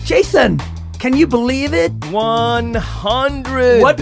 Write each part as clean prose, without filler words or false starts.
Jason, can you believe it? 100. What?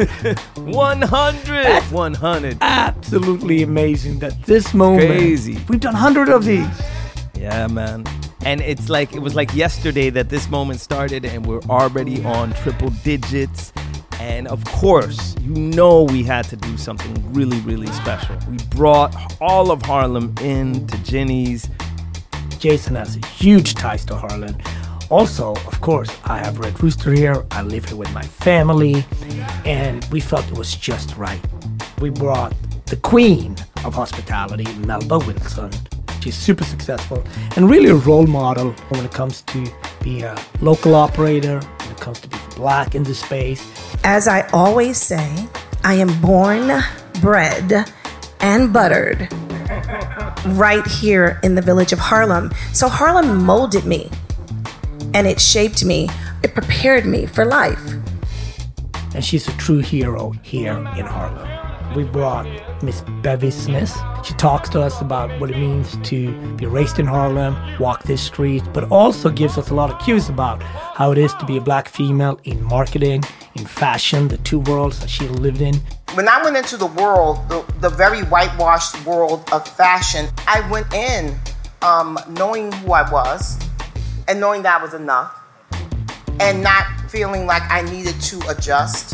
100. That's 100. Absolutely amazing that this moment. Crazy. We've done 100 of these. Yeah, man. And it was like yesterday that this moment started, and we're already on triple digits. And of course, we had to do something really, really special. We brought all of Harlem into Ginny's. Jason has huge ties to Harlem. Also, of course, I have Red Rooster here. I live here with my family, and we felt it was just right. We brought the queen of hospitality, Melba Wilson. She's super successful and really a role model when it comes to be a local operator, when it comes to be Black in the space. As I always say, I am born, bred, and buttered right here in the village of Harlem. So Harlem molded me, and it shaped me. It prepared me for life. And she's a true hero here in Harlem. We brought Miss Bevy Smith. She talks to us about what it means to be raised in Harlem, walk this street, but also gives us a lot of cues about how it is to be a Black female in marketing, in fashion, the two worlds that she lived in. When I went into the world, the very whitewashed world of fashion, I went in knowing who I was and knowing that I was enough and not feeling like I needed to adjust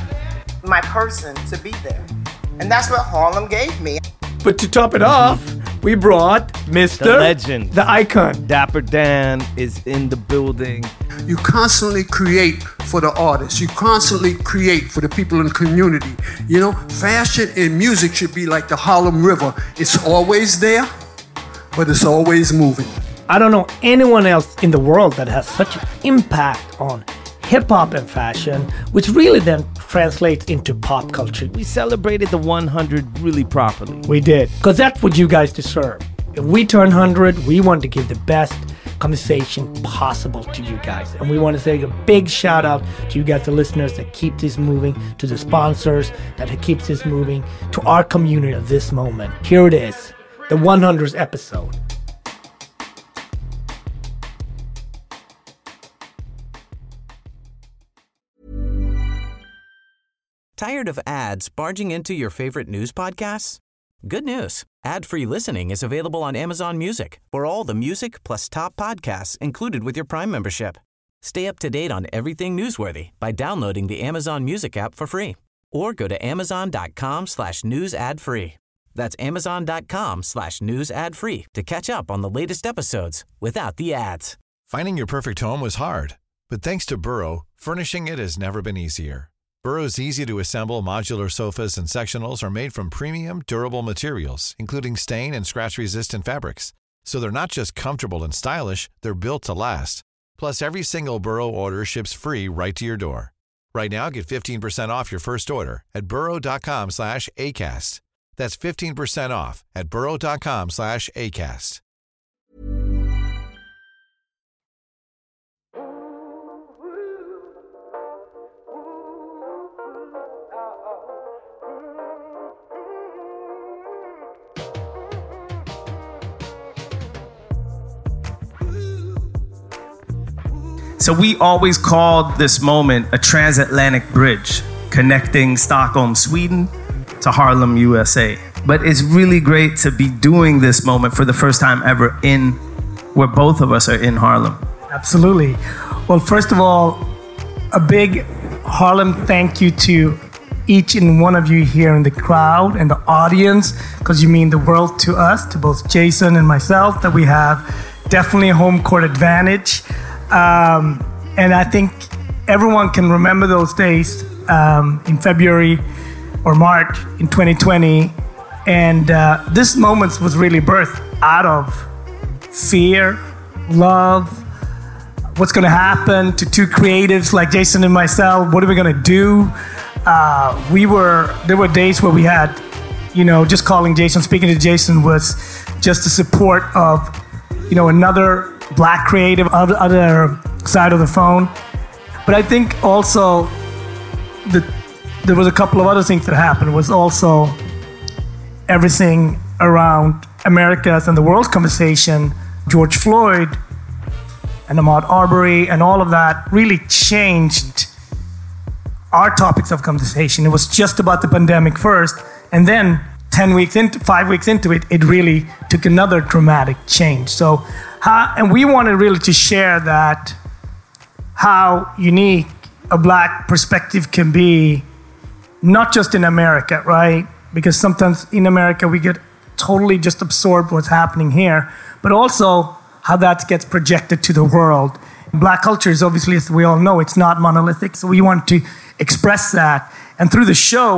my person to be there. And that's what Harlem gave me. But to top it off, we brought Mr. The legend. The icon. Dapper Dan is in the building. You constantly create for the artists. You constantly create for the people in the community. You know, fashion and music should be like the Harlem River. It's always there, but it's always moving. I don't know anyone else in the world that has such an impact on hip-hop and fashion, which really then translates into pop culture. We celebrated the 100 really properly. We did, because that's what you guys deserve. If we turn 100, we want to give the best conversation possible to you guys. And we want to say a big shout out to you guys, the listeners that keep this moving, to the sponsors that keeps this moving, to our community of this moment. Here it is, the 100th episode. Tired of ads barging into your favorite news podcasts? Good news. Ad-free listening is available on Amazon Music for all the music plus top podcasts included with your Prime membership. Stay up to date on everything newsworthy by downloading the Amazon Music app for free or go to amazon.com/news ad free. That's amazon.com/news ad free to catch up on the latest episodes without the ads. Finding your perfect home was hard, but thanks to Burrow, furnishing it has never been easier. Burrow's easy-to-assemble modular sofas and sectionals are made from premium, durable materials, including stain and scratch-resistant fabrics. So they're not just comfortable and stylish, they're built to last. Plus, every single Burrow order ships free right to your door. Right now, get 15% off your first order at burrow.com/ACAST. That's 15% off at burrow.com/ACAST. So we always called this moment a transatlantic bridge connecting Stockholm, Sweden to Harlem, USA. But it's really great to be doing this moment for the first time ever where both of us are in Harlem. Absolutely. Well, first of all, a big Harlem thank you to each and one of you here in the crowd and the audience, because you mean the world to us, to both Jason and myself, that we have definitely a home court advantage. And I think everyone can remember those days in February or March in 2020. And this moment was really birthed out of fear, love, what's going to happen to two creatives like Jason and myself. What are we going to do? There were days where we had, just calling Jason, speaking to Jason was just the support of, another Black creative on the other side of the phone. But I think also there was a couple of other things that happened. It was also everything around America's and the world's conversation. George Floyd and Ahmaud Arbery and all of that really changed our topics of conversation. It was just about the pandemic first, and then 5 weeks into it, it really took another dramatic change. So, and we wanted really to share that, how unique a Black perspective can be, not just in America, right? Because sometimes in America we get totally just absorbed what's happening here, but also how that gets projected to the world. Black culture is obviously, as we all know, it's not monolithic, so we want to express that. And through the show,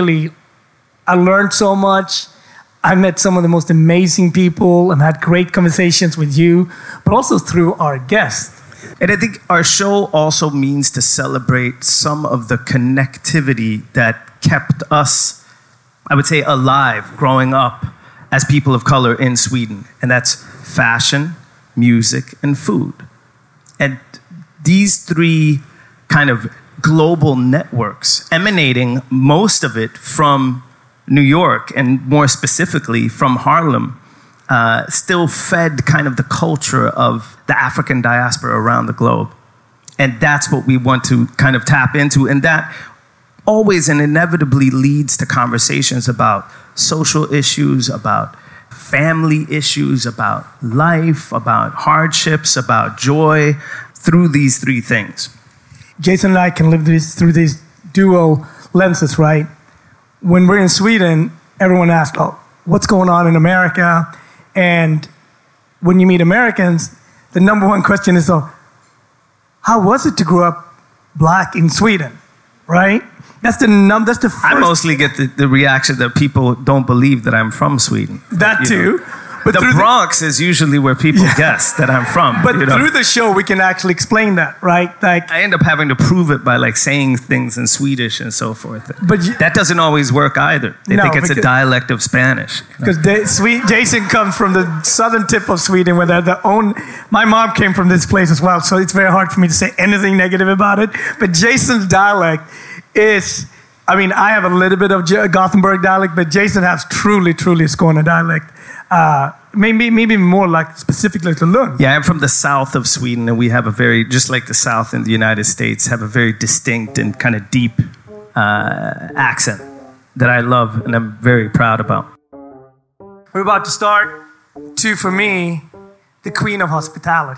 I learned so much. I met some of the most amazing people and had great conversations with you, but also through our guests. And I think our show also means to celebrate some of the connectivity that kept us, I would say, alive growing up as people of color in Sweden. And that's fashion, music, and food. And these three kind of global networks, emanating most of it from New York, and more specifically from Harlem, still fed kind of the culture of the African diaspora around the globe. And that's what we want to kind of tap into. And that always and inevitably leads to conversations about social issues, about family issues, about life, about hardships, about joy, through these three things. Jason and I can live through these dual lenses, right? When we're in Sweden, everyone asks, oh, what's going on in America? And when you meet Americans, the number one question is, oh, how was it to grow up Black in Sweden, right? That's the first. I mostly get the reaction that people don't believe that I'm from Sweden. That too. But the Bronx is usually where people guess that I'm from. But through the show, we can actually explain that, right? Like, I end up having to prove it by like saying things in Swedish and so forth. But that doesn't always work either. They think it's a dialect of Spanish. Because Jason comes from the southern tip of Sweden, where my mom came from this place as well, so it's very hard for me to say anything negative about it. But Jason's dialect is, I mean, I have a little bit of Gothenburg dialect, but Jason has truly a Skåne dialect. Maybe more like specifically to Lund. Yeah, I'm from the south of Sweden, and we have a very, just like the south in the United States, have a very distinct and kind of deep accent that I love and I'm very proud about. We're about to start to, for me, the queen of hospitality.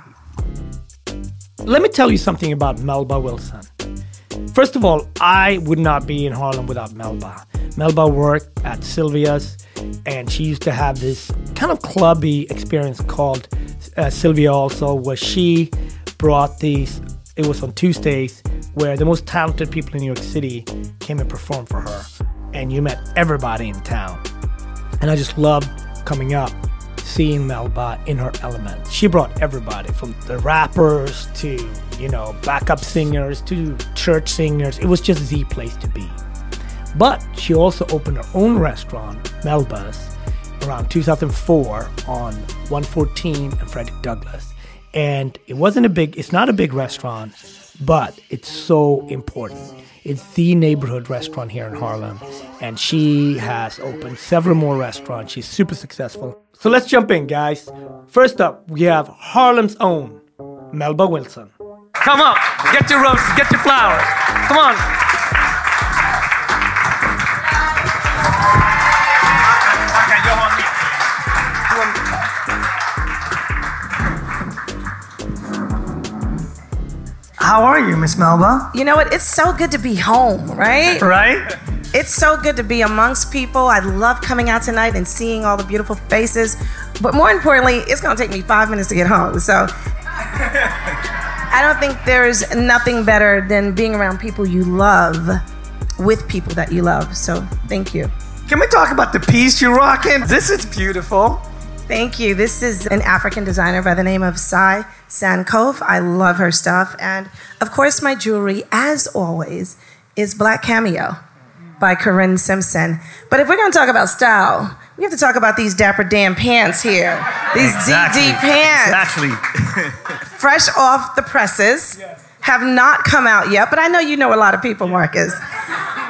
Let me tell you something about Melba Wilson. First of all, I would not be in Harlem without Melba. Melba worked at Sylvia's, and she used to have this kind of clubby experience called Sylvia also, where she brought these, it was on Tuesdays, where the most talented people in New York City came and performed for her. And you met everybody in town. And I just loved coming up, seeing Melba in her element. She brought everybody, from the rappers to, backup singers to church singers. It was just the place to be. But she also opened her own restaurant, Melba's, around 2004 on 114 and Frederick Douglass. And it's not a big restaurant, but it's so important. It's the neighborhood restaurant here in Harlem. And she has opened several more restaurants. She's super successful. So let's jump in, guys. First up, we have Harlem's own Melba Wilson. Come up, get your roses, get your flowers. Come on. How are you, Miss Melba? You know what? It's so good to be home, right? Right? It's so good to be amongst people. I love coming out tonight and seeing all the beautiful faces. But more importantly, it's going to take me 5 minutes to get home. So I don't think there's nothing better than being around people you love with people that you love. So thank you. Can we talk about the piece you're rocking? This is beautiful. Thank you. This is an African designer by the name of Sai Sankof. I love her stuff. And of course, my jewelry, as always, is Black Cameo by Corinne Simpson. But if we're going to talk about style, we have to talk about these Dapper Dan pants here. These DD pants. Exactly. Fresh off the presses. Have not come out yet, but I know you know a lot of people, Marcus.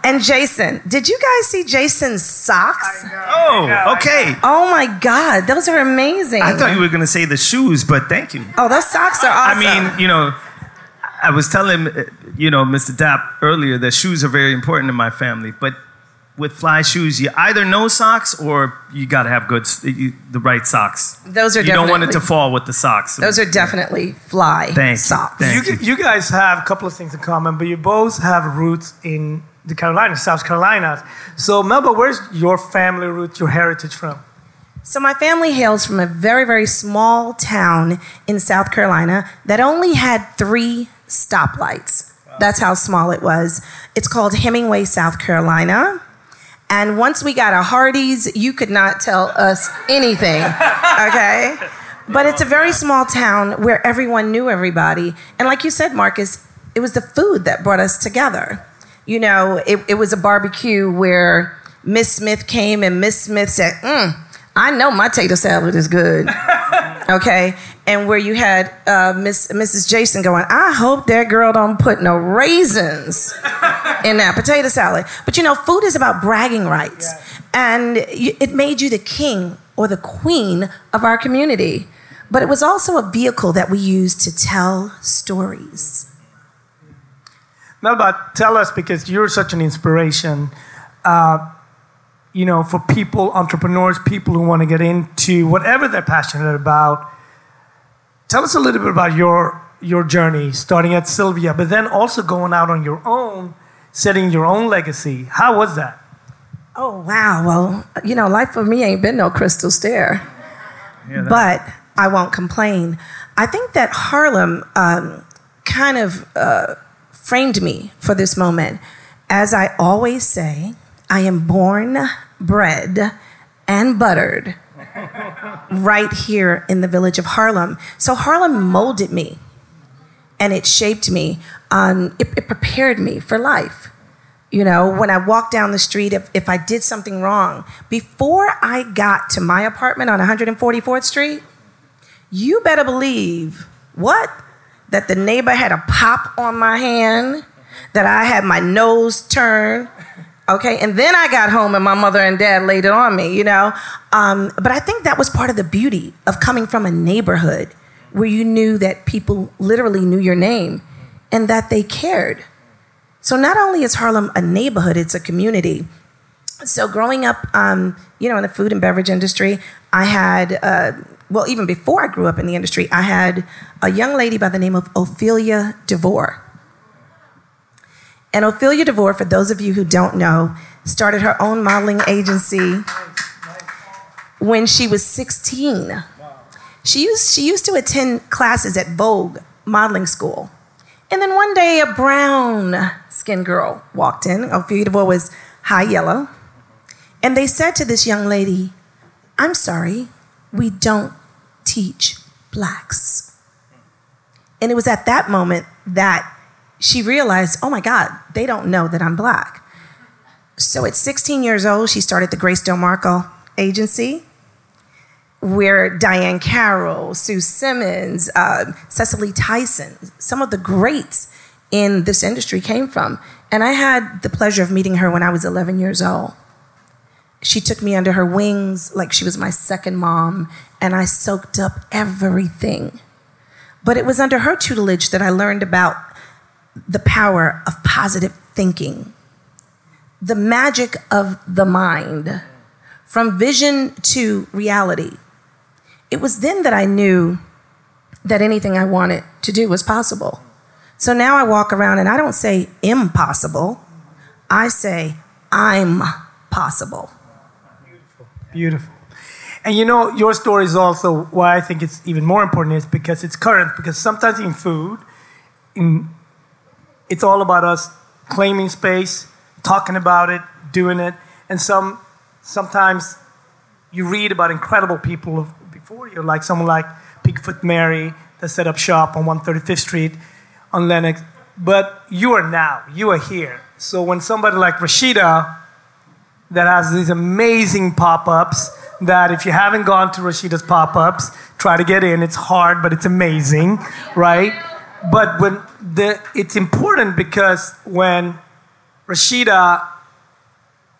And Jason, did you guys see Jason's socks? Oh, okay. Oh my God, those are amazing. I thought you were going to say the shoes, but thank you. Oh, those socks are awesome. I mean, I was telling, Mr. Dapp earlier that shoes are very important in my family, but with fly shoes, you either know socks or you got to have the right socks. Those are You don't want it to fall with the socks. Those are definitely fly socks. You guys have a couple of things in common, but you both have roots in the Carolinas, South Carolina. So, Melba, where's your family roots, your heritage from? So my family hails from a very, very small town in South Carolina that only had 3 stoplights. Wow. That's how small it was. It's called Hemingway, South Carolina. And once we got a Hardee's, you could not tell us anything, okay? But it's a very small town where everyone knew everybody. And like you said, Marcus, it was the food that brought us together. It was a barbecue where Miss Smith came and Miss Smith said, I know my tater salad is good, okay? And where you had Mrs. Jason going, I hope that girl don't put no raisins in that potato salad. But food is about bragging rights. Yeah. And it made you the king or the queen of our community. But it was also a vehicle that we used to tell stories. Melba, tell us, because you're such an inspiration, for people, entrepreneurs, people who want to get into whatever they're passionate about. Tell us a little bit about your journey, starting at Sylvia, but then also going out on your own, setting your own legacy. How was that? Oh, wow. Well, life for me ain't been no crystal stair. But I won't complain. I think that Harlem kind of framed me for this moment. As I always say, I am born, bred, and buttered right here in the village of Harlem. So Harlem molded me, and it shaped me. It prepared me for life. When I walked down the street, if I did something wrong, before I got to my apartment on 144th Street, you better believe, that the neighbor had a pop on my hand, that I had my nose turned, okay? And then I got home and my mother and dad laid it on me, But I think that was part of the beauty of coming from a neighborhood where you knew that people literally knew your name and that they cared. So not only is Harlem a neighborhood, it's a community. So growing up, in the food and beverage industry, I had, even before I grew up in the industry, I had a young lady by the name of Ophelia DeVore. And Ophelia DeVore, for those of you who don't know, started her own modeling agency when she was 16. She used to attend classes at Vogue modeling school. And then one day, a brown-skinned girl walked in. Ophelia DeVore was high yellow. And they said to this young lady, I'm sorry, we don't teach blacks. And it was at that moment that she realized, oh my God, they don't know that I'm black. So at 16 years old, she started the Grace Delmarco agency, where Diane Carroll, Sue Simmons, Cecily Tyson, some of the greats in this industry came from. And I had the pleasure of meeting her when I was 11 years old. She took me under her wings like she was my second mom, and I soaked up everything. But it was under her tutelage that I learned about the power of positive thinking, the magic of the mind, from vision to reality. It was then that I knew that anything I wanted to do was possible. So now I walk around and I don't say impossible, I say I'm possible. Beautiful. And your story is also why I think it's even more important is because it's current, because sometimes in food, it's all about us claiming space, talking about it, doing it, and sometimes you read about incredible people before you, like someone like Pigfoot Mary that set up shop on 135th Street on Lenox, but you are here. So when somebody like Rashida that has these amazing pop-ups, that if you haven't gone to Rashida's pop-ups, try to get in. It's hard, but it's amazing, right? But it's important because when Rashida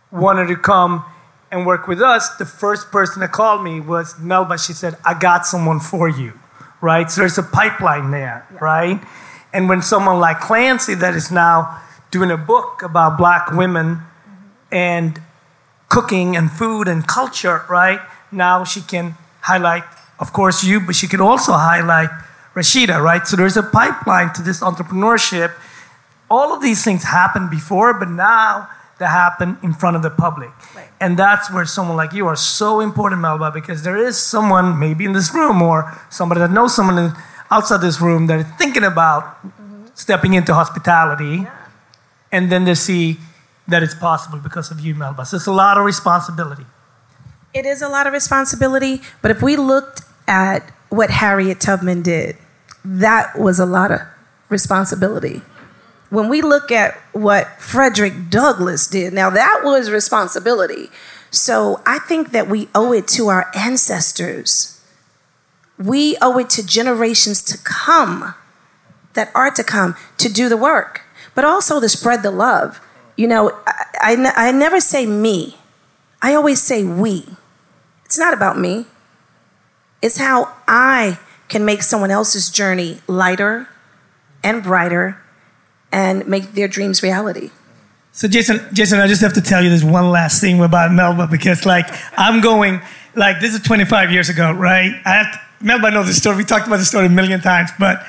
wanted to come and work with us, the first person that called me was Melba. She said, I got someone for you, right? So there's a pipeline there, right? And when someone like Clancy that is now doing a book about Black women and cooking and food and culture, right? Now she can highlight, of course, you, but she could also highlight Rashida, right? So there's a pipeline to this entrepreneurship. All of these things happened before, but now they happen in front of the public. Right. And that's where someone like you are so important, Melba, because there is someone maybe in this room or somebody that knows someone outside this room that is thinking about stepping into hospitality, and then they see that it's possible because of you, Melba. So it's a lot of responsibility. It is a lot of responsibility, but if we looked at what Harriet Tubman did, that was a lot of responsibility. When we look at what Frederick Douglass did, now that was responsibility. So I think that we owe it to our ancestors. We owe it to generations to come, that are to come, to do the work, but also to spread the love. You know, I never say me. I always say we. It's not about me. It's how I can make someone else's journey lighter and brighter and make their dreams reality. So Jason, I just have to tell you this one last thing about Melba, because I'm going, this is 25 years ago, right? Melba knows the story. We talked about the story a million times, but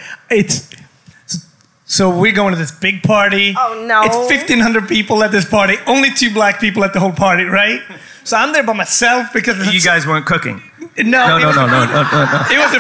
so we're going to this big party. Oh, no. It's 1,500 people at this party. Only 2 Black people at the whole party, right? So I'm there by myself because... You guys weren't cooking? No. It was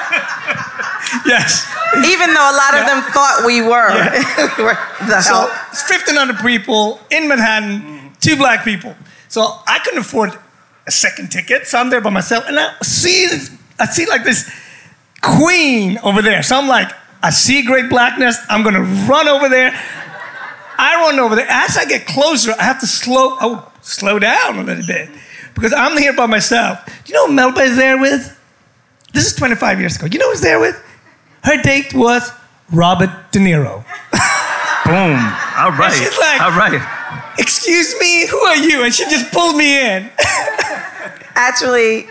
yes. Even though a lot of them thought we were. Yeah. So it's 1,500 people in Manhattan, 2 Black people. So I couldn't afford a second ticket, so I'm there by myself, and I see like this queen over there. So I'm like, I see great blackness. I'm gonna run over there. I run over there. As I get closer, I have to slow down a little bit because I'm here by myself. Do you know who Melba is there with? This is 25 years ago. You know who's there with? Her date was Robert De Niro. Boom. All right. And she's like, all right. Excuse me, who are you? And she just pulled me in. Actually,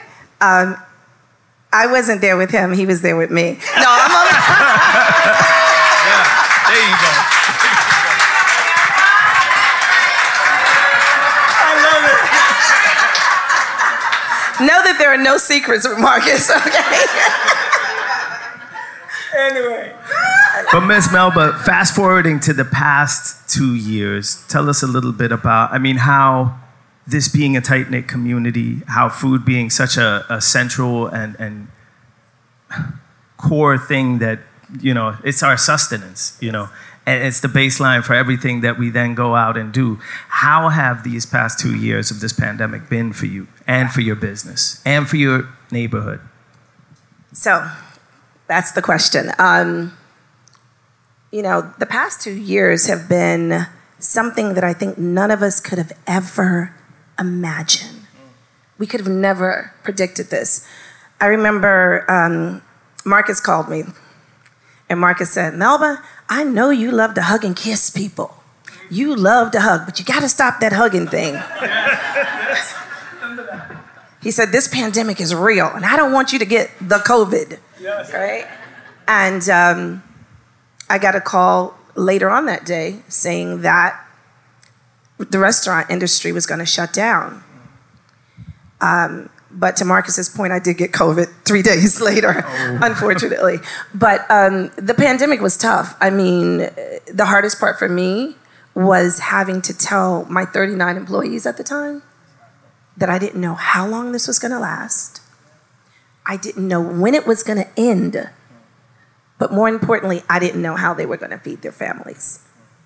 I wasn't there with him. He was there with me. No, I'm only... Yeah, there you go. I love it. Know that there are no secrets with Marcus, okay? Anyway. But Miss Melba, fast forwarding to the past 2 years, tell us a little bit about, how this being a tight-knit community, how food being such a central and core thing that, it's our sustenance, and it's the baseline for everything that we then go out and do. How have these past 2 years of this pandemic been for you and for your business and for your neighborhood? So, that's the question. The past 2 years have been something that I think none of us could have ever imagined. We could have never predicted this. I remember Marcus called me, and Marcus said, Melba, I know you love to hug and kiss people. You love to hug, but you got to stop that hugging thing. He said, this pandemic is real, and I don't want you to get the COVID. Yes. Right? And I got a call later on that day saying that the restaurant industry was going to shut down. But to Marcus's point, I did get COVID 3 days later, unfortunately. But the pandemic was tough. The hardest part for me was having to tell my 39 employees at the time that I didn't know how long this was going to last. I didn't know when it was going to end. But more importantly, I didn't know how they were going to feed their families.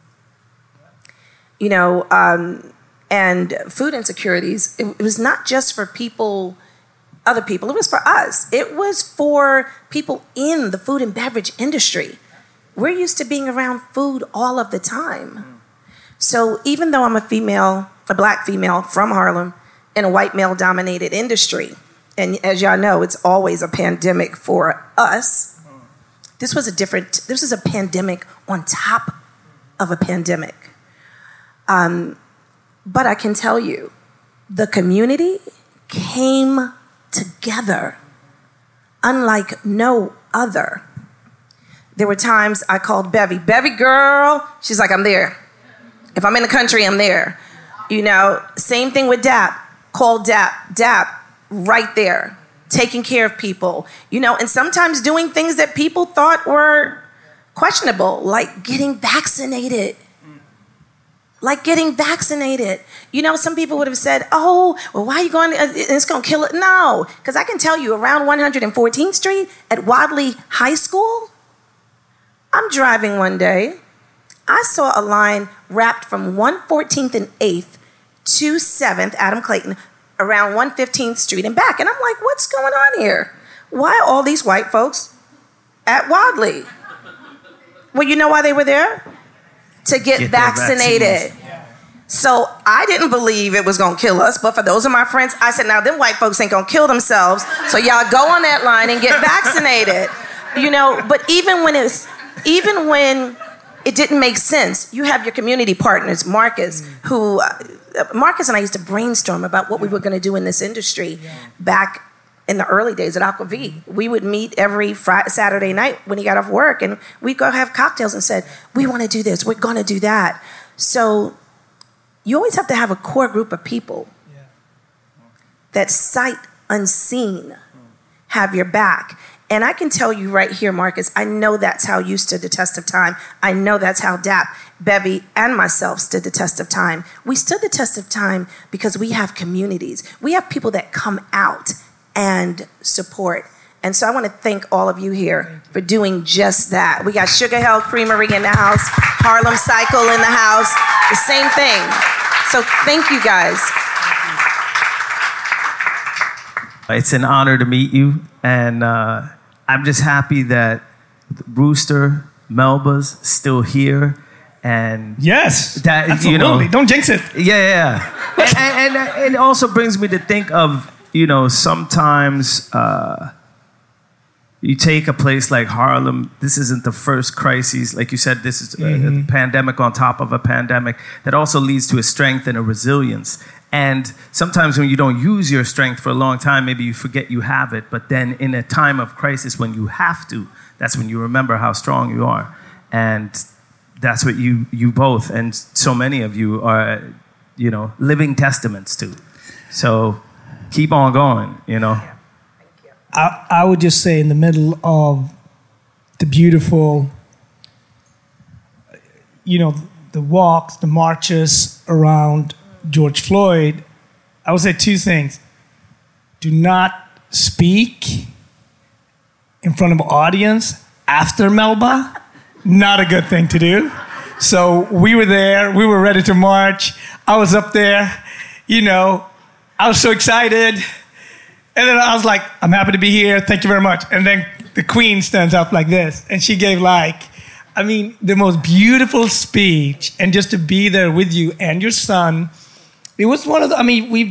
And food insecurities, it was not just for other people, it was for us. It was for people in the food and beverage industry. We're used to being around food all of the time. So even though I'm a Black female from Harlem in a white male-dominated industry, and as y'all know, it's always a pandemic for us, this was a pandemic on top of a pandemic. But I can tell you, the community came together unlike no other. There were times I called Bevy girl. She's like, I'm there. If I'm in the country, I'm there. You know, same thing with Dap. Call Dap, right there, taking care of people. You know, and sometimes doing things that people thought were questionable, like getting vaccinated. You know, some people would have said, oh, well, why are you going, it's going to kill it. No, because I can tell you around 114th Street at Wadley High School, I'm driving one day. I saw a line wrapped from 114th and 8th to 7th, Adam Clayton, around 115th Street and back. And I'm like, what's going on here? Why are all these white folks at Wadley? Well, you know why they were there? To get vaccinated. So I didn't believe it was going to kill us, but for those of my friends, I said, now them white folks ain't going to kill themselves, so y'all go on that line and get vaccinated. You know, but even when it didn't make sense, you have your community partners, Marcus, who, Marcus and I used to brainstorm about what we were going to do in this industry back in the early days at Aqua V. We would meet every Saturday night when he got off work, and we'd go have cocktails and said, we want to do this, we're going to do that. So you always have to have a core group of people that sight unseen have your back. And I can tell you right here, Marcus, I know that's how you stood the test of time. I know that's how Dap, Bevy, and myself stood the test of time. We stood the test of time because we have communities. We have people that come out and support. And so I want to thank all of you here for doing just that. We got Sugar Hill Creamery in the house, Harlem Cycle in the house, the same thing. So thank you guys. It's an honor to meet you, and I'm just happy that Rooster Melba's still here, and yes, that absolutely. Don't jinx it. Yeah. and it also brings me to think of, you know, sometimes you take a place like Harlem. This isn't the first crisis, like you said. This is a pandemic on top of a pandemic that also leads to a strength and a resilience. And sometimes when you don't use your strength for a long time, maybe you forget you have it. But then in a time of crisis, when you have to, that's when you remember how strong you are. And that's what you both and so many of you are, you know, living testaments to. So keep on going, you know. I would just say in the middle of the beautiful, you know, the walks, the marches around George Floyd, I would say two things. Do not speak in front of an audience after Melba. Not a good thing to do. So we were there. We were ready to march. I was up there. You know, I was so excited. And then I was like, I'm happy to be here. Thank you very much. And then the Queen stands up like this. And she gave the most beautiful speech. And just to be there with you and your son, it was one of the, we've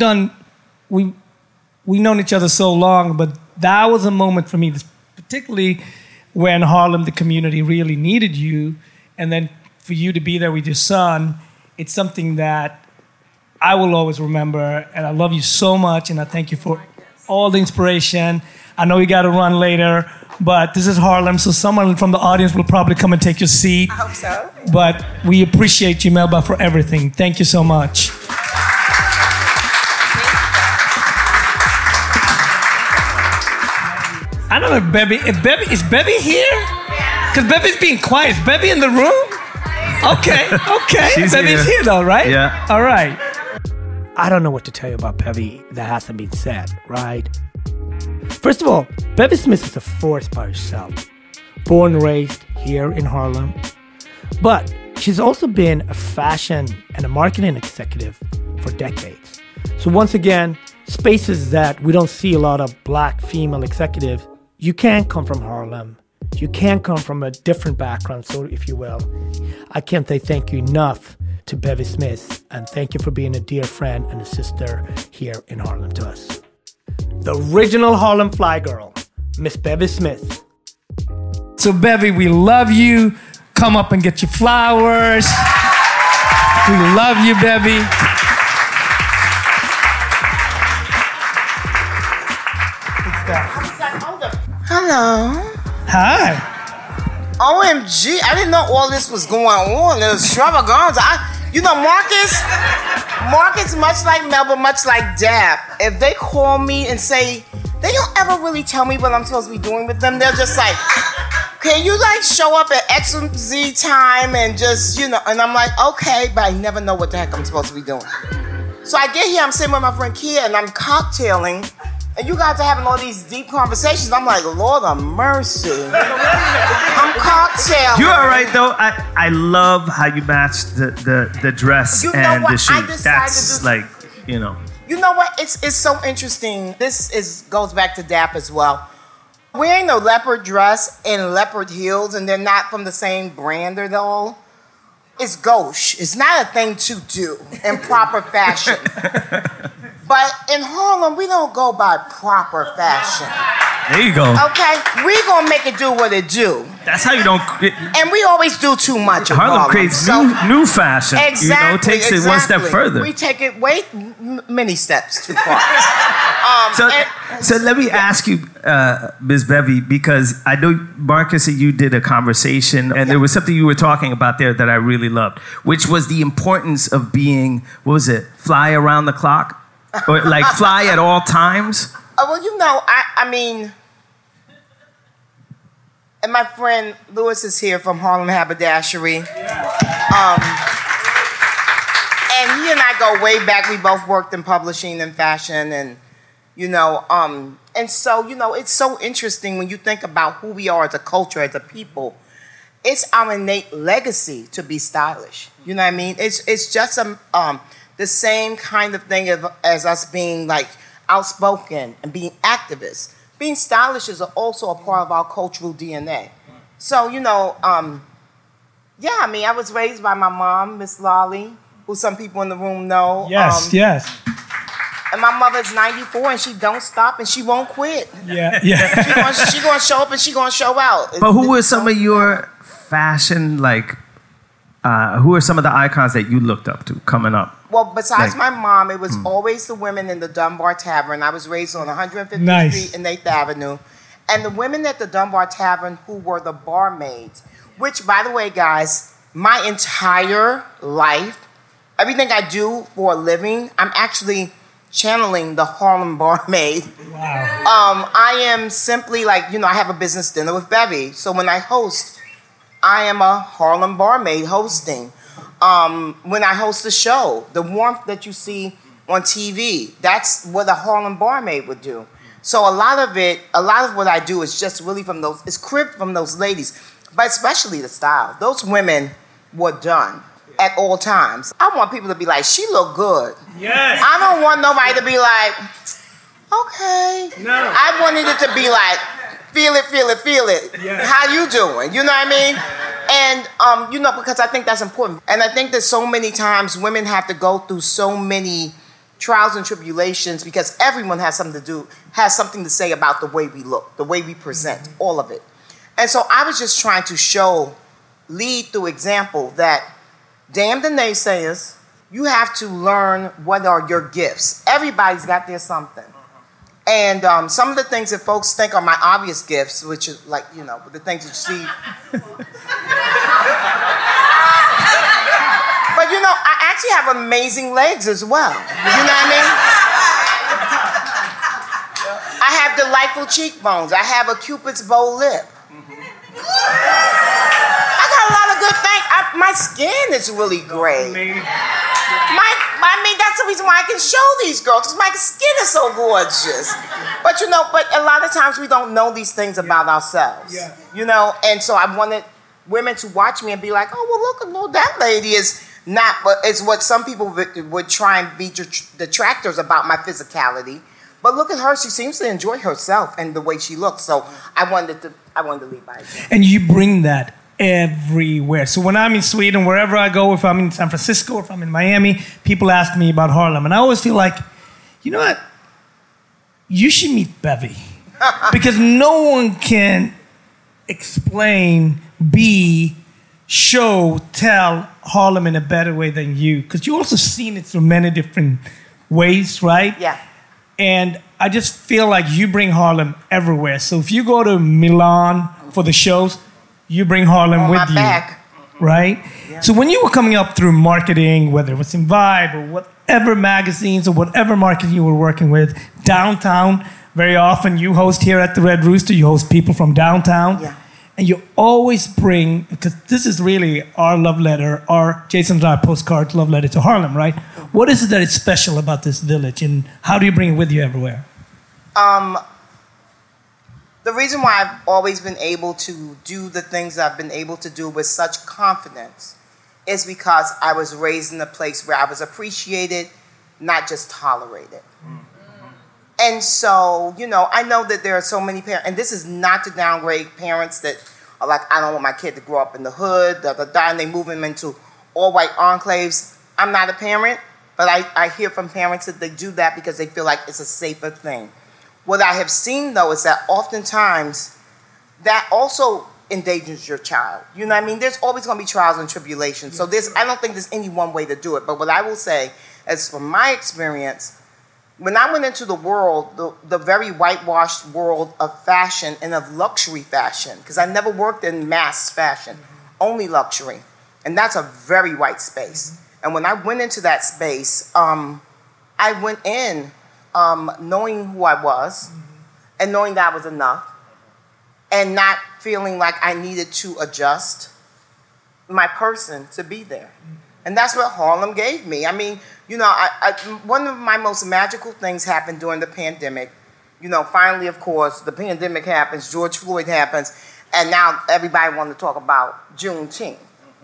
known each other so long, but that was a moment for me, particularly when Harlem, the community, really needed you. And then for you to be there with your son, it's something that I will always remember. And I love you so much, and I thank you for all the inspiration. I know you got to run later, but this is Harlem, so someone from the audience will probably come and take your seat. I hope so. But we appreciate you, Melba, for everything. Thank you so much. I don't know is Bevy here? Because Bevy's being quiet. Is Bevy in the room? Okay. She's Bevy's here though, right? Yeah. All right. I don't know what to tell you about Bevy that hasn't been said, right? First of all, Bevy Smith is a force by herself. Born and raised here in Harlem. But she's also been a fashion and a marketing executive for decades. So once again, spaces that we don't see a lot of black female executives. You can't come from Harlem. You can't come from a different background, so if you will. I can't say thank you enough to Bevy Smith, and thank you for being a dear friend and a sister here in Harlem to us. The original Harlem Fly Girl, Miss Bevy Smith. So Bevy, we love you. Come up and get your flowers. We love you, Bevy. that. Hello. Hi. OMG, I didn't know all this was going on. The extravaganza. Marcus, much like Melba, much like Dap, if they call me and say, they don't ever really tell me what I'm supposed to be doing with them. They're just like, can you like show up at X and Z time and just, and I'm like, okay, but I never know what the heck I'm supposed to be doing. So I get here, I'm sitting with my friend Kia and I'm cocktailing. And you guys are having all these deep conversations. I'm like, Lord of mercy. I'm cocktailing. You're all right, though. I love how you match the dress and the shoes. That's like, You know what? It's so interesting. This goes back to Dap as well. Wearing a leopard dress and leopard heels, and they're not from the same brand at all, it's gauche. It's not a thing to do in proper fashion. But in Harlem, we don't go by proper fashion. There you go. Okay? We're going to make it do what it do. That's how you don't... And we always do too much in Harlem. Creates new fashion. Exactly. Takes it one step further. We take it many steps too far. So let me ask you, Ms. Bevy, because I know Marcus and you did a conversation, and there was something you were talking about there that I really loved, which was the importance of being, fly around the clock? Or like fly at all times? Well, I mean, and my friend Lewis is here from Harlem Haberdashery. And he and I go way back. We both worked in publishing and fashion, and and so it's so interesting when you think about who we are as a culture, as a people. It's our innate legacy to be stylish. You know what I mean? It's just the same kind of thing as us being like outspoken and being activists. Being stylish is also a part of our cultural DNA. So, I was raised by my mom, Miss Lolly, who some people in the room know. Yes. And my mother's 94 and she don't stop and she won't quit. Yeah. She gonna show up and she gonna show out. But who were some of your fashion, who are some of the icons that you looked up to coming up? Well, besides my mom, it was always the women in the Dunbar Tavern. I was raised on 150th Street and 8th Avenue. And the women at the Dunbar Tavern who were the barmaids, which, by the way, guys, my entire life, everything I do for a living, I'm actually channeling the Harlem barmaid. Wow. I am simply I have a business dinner with Bevy. So when I host, I am a Harlem barmaid hosting. When I host a show, the warmth that you see on TV, that's what a Harlem barmaid would do. So a lot of what I do is just really it's cribbed from those ladies, but especially the style. Those women were done at all times. I want people to be like, she look good. Yes. I don't want nobody to be like, okay. No. I wanted it to be like, feel it. Yeah. How you doing? You know what I mean? And, because I think that's important. And I think that so many times women have to go through so many trials and tribulations because everyone has something to say about the way we look, the way we present, all of it. And so I was just trying to lead through example that damn the naysayers, you have to learn what are your gifts. Everybody's got their something. And some of the things that folks think are my obvious gifts, which is the things that you see. But I actually have amazing legs as well. You know what I mean? I have delightful cheekbones. I have a Cupid's bow lip. I got a lot of good things. My skin is really great. That's the reason why I can show these girls, because my skin is so gorgeous. But but a lot of times we don't know these things about ourselves. Yeah. And so I wanted women to watch me and be like, oh, well, look, that lady is not, but it's what some people would try and be detractors about my physicality. But look at her; she seems to enjoy herself and the way she looks. So I wanted to lead by example. And you bring that everywhere. So when I'm in Sweden, wherever I go, if I'm in San Francisco, if I'm in Miami, people ask me about Harlem. And I always feel like, you know what? You should meet Bevy. Because no one can explain, tell Harlem in a better way than you. Because you also seen it through many different ways, right? Yeah. And I just feel like you bring Harlem everywhere. So if you go to Milan for the shows, you bring Harlem with you. Back. Right? Yeah. So when you were coming up through marketing, whether it was in Vibe or whatever magazines or whatever marketing you were working with, downtown, very often you host here at the Red Rooster, you host people from downtown. Yeah. And you always bring, because this is really our love letter, our Jason and I postcard love letter to Harlem, right? What is it that is special about this village, and how do you bring it with you everywhere? The reason why I've always been able to do the things I've been able to do with such confidence is because I was raised in a place where I was appreciated, not just tolerated. And so, you know, I know that there are so many parents, and this is not to downgrade parents that are like, I don't want my kid to grow up in the hood, and they move them into all-white enclaves. I'm not a parent, but I hear from parents that they do that because they feel like it's a safer thing. What I have seen, though, is that oftentimes that also endangers your child. You know what I mean? There's always going to be trials and tribulations. So I don't think there's any one way to do it. But what I will say, as from my experience, when I went into the world, the very whitewashed world of fashion and of luxury fashion, because I never worked in mass fashion, only luxury. And that's a very white space. And when I went into that space, I went in knowing who I was and knowing that I was enough and not feeling like I needed to adjust my person to be there. And that's what Harlem gave me. I mean, you know, one of my most magical things happened during the pandemic. You know, finally, of course, the pandemic happens, George Floyd happens, and now everybody wants to talk about Juneteenth.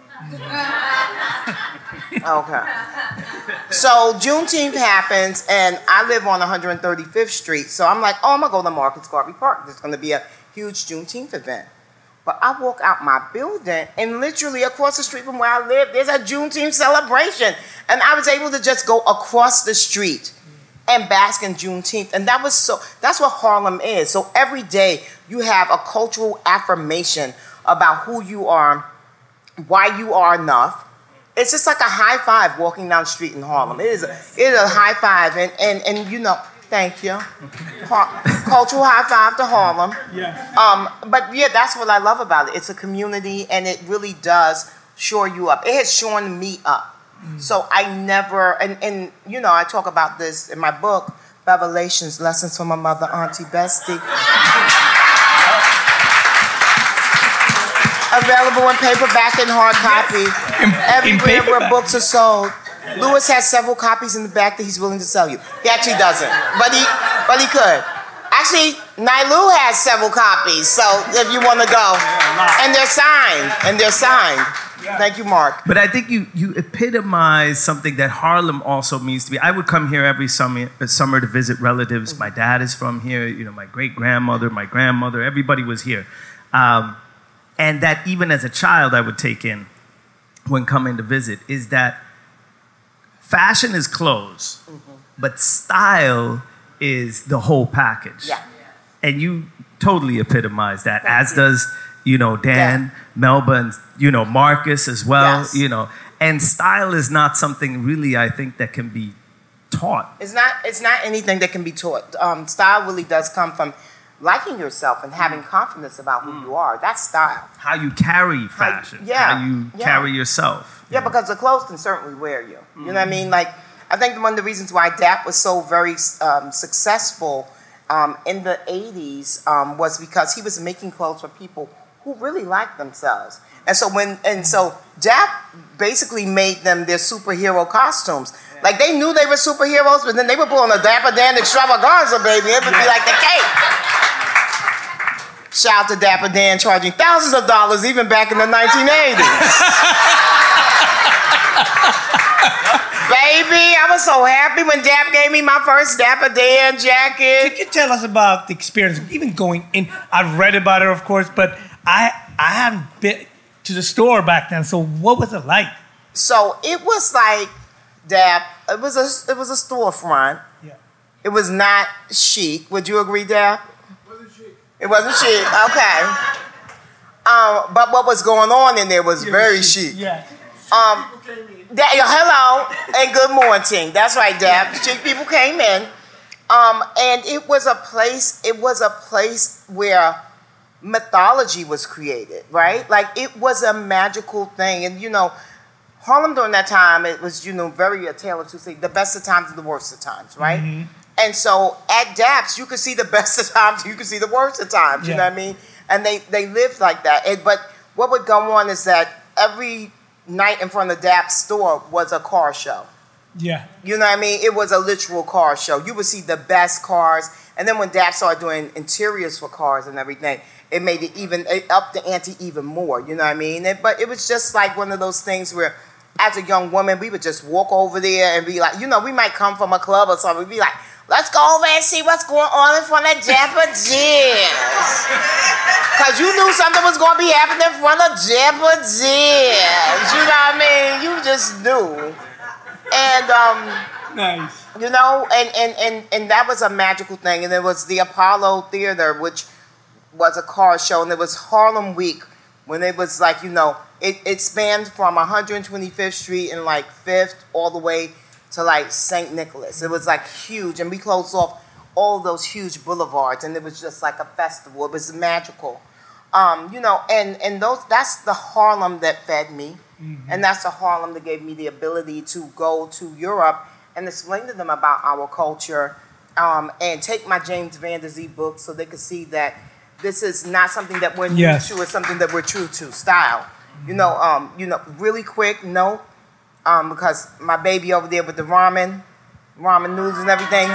Okay. So Juneteenth happens, and I live on 135th Street, so I'm like, oh, I'm going to go to Marcus Garvey Park. There's going to be a huge Juneteenth event. But I walk out my building, and literally across the street from where I live, there's a Juneteenth celebration. And I was able to just go across the street and bask in Juneteenth. And that's what Harlem is. So every day you have a cultural affirmation about who you are, why you are enough. It's just like a high five walking down the street in Harlem. It is a high five, and you know, thank you. Cultural high five to Harlem. Yeah. But yeah, that's what I love about it. It's a community, and it really does shore you up. It has shown me up. So I never, and you know, I talk about this in my book, Revelations, Lessons from My Mother, Auntie Bestie. Available in paperback and hard copy. Everywhere where books are sold. Lewis has several copies in the back that he's willing to sell you. He actually doesn't, but he could. Actually, Nailu has several copies, so if you want to go. And they're signed. Thank you, Mark. But I think you epitomize something that Harlem also means to me. I would come here every summer to visit relatives. My dad is from here. You know, my great-grandmother, my grandmother, everybody was here. And that even as a child I would take in when coming to visit is that fashion is clothes, but style is the whole package. Yeah. And you totally epitomize that, as does, you know, Dan, Melba, and, you know, Marcus as well, you know. And style is not something really, I think, that can be taught. It's not anything that can be taught. Style really does come from liking yourself and having confidence about who you are. That's style. How you carry fashion. How you carry yourself. Yeah, because the clothes can certainly wear you. You know what I mean? Like, I think one of the reasons why DAP was so very successful in the 80s was because he was making clothes for people who really liked themselves. And so DAP basically made them their superhero costumes. Like, they knew they were superheroes, but then they would put on a Dapper Dan extravaganza, baby. It would be like the cake. Shout out to Dapper Dan charging thousands of dollars even back in the 1980s. Baby, I was so happy when Dap gave me my first Dapper Dan jacket. Can you tell us about the experience, even going in? I've read about it, of course, but I haven't been to the store back then. So what was it like? So it was like Dap. It was a storefront. Yeah. It was not chic. Would you agree, Dap? It wasn't chic. Okay. But what was going on in there was very chic. Yeah. Hello and good morning. That's right, Dap. Chic people came in, And it was a place where mythology was created, right? Like, it was a magical thing. And, you know, Harlem during that time, it was, you know, very a tale of two cities, the best of times and the worst of times, right? Mm-hmm. And so at DAPS, you could see the best of times, you could see the worst of times, you know what I mean? And they lived like that. But what would go on is that every night in front of the DAPS store was a car show. Yeah. You know what I mean? It was a literal car show. You would see the best cars. And then when DAPS started doing interiors for cars and everything, it made it upped the ante even more. You know what I mean? But it was just like one of those things where, as a young woman, we would just walk over there and be like, you know, we might come from a club or something. We'd be like, let's go over and see what's going on in front of Dapper Jizz. Because you knew something was going to be happening in front of Dapper Jizz. You know what I mean? You just knew. And, nice. You know, and that was a magical thing. And there was the Apollo Theater, which was a car show. And there was Harlem Week, when it was like, you know, it spanned from 125th Street and like 5th all the way to like St. Nicholas. It was like huge. And we closed off all those huge boulevards. And it was just like a festival. It was magical. You know, and that's the Harlem that fed me. Mm-hmm. And that's the Harlem that gave me the ability to go to Europe and explain to them about our culture, and take my James Van Der Zee book so they could see that this is not something that we're new to, it's something that we're true to, style. You know, really quick note, because my baby over there with the ramen noodles and everything,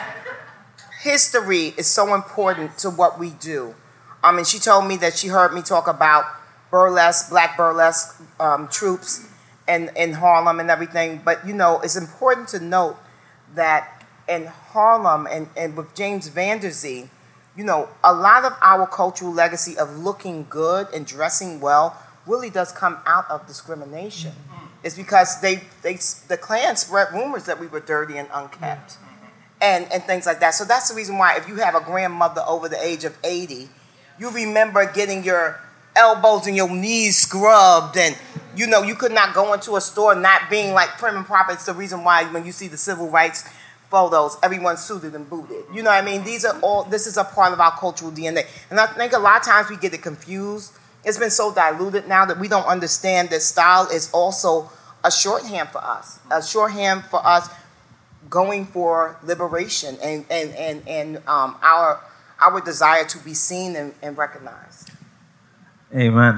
history is so important to what we do. And she told me that she heard me talk about black burlesque troops in Harlem and everything. But, you know, it's important to note that in Harlem and with James Van Der Zee, you know, a lot of our cultural legacy of looking good and dressing well really does come out of discrimination. Mm-hmm. It's because the Klan spread rumors that we were dirty and unkept, and things like that. So that's the reason why if you have a grandmother over the age of 80, you remember getting your elbows and your knees scrubbed, and you know you could not go into a store not being like prim and proper. It's the reason why when you see the civil rights photos, everyone's suited and booted. You know what I mean? This is a part of our cultural DNA. And I think a lot of times we get it confused. It's been so diluted now that we don't understand that style is also a shorthand for us. A shorthand for us going for liberation and our desire to be seen and recognized. Amen.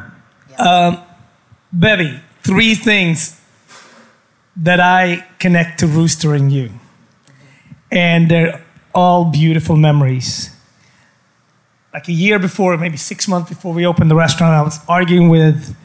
Bevy, 3 things that I connect to Rooster and you. And they're all beautiful memories. Like a year before, maybe 6 months before we opened the restaurant, I was arguing with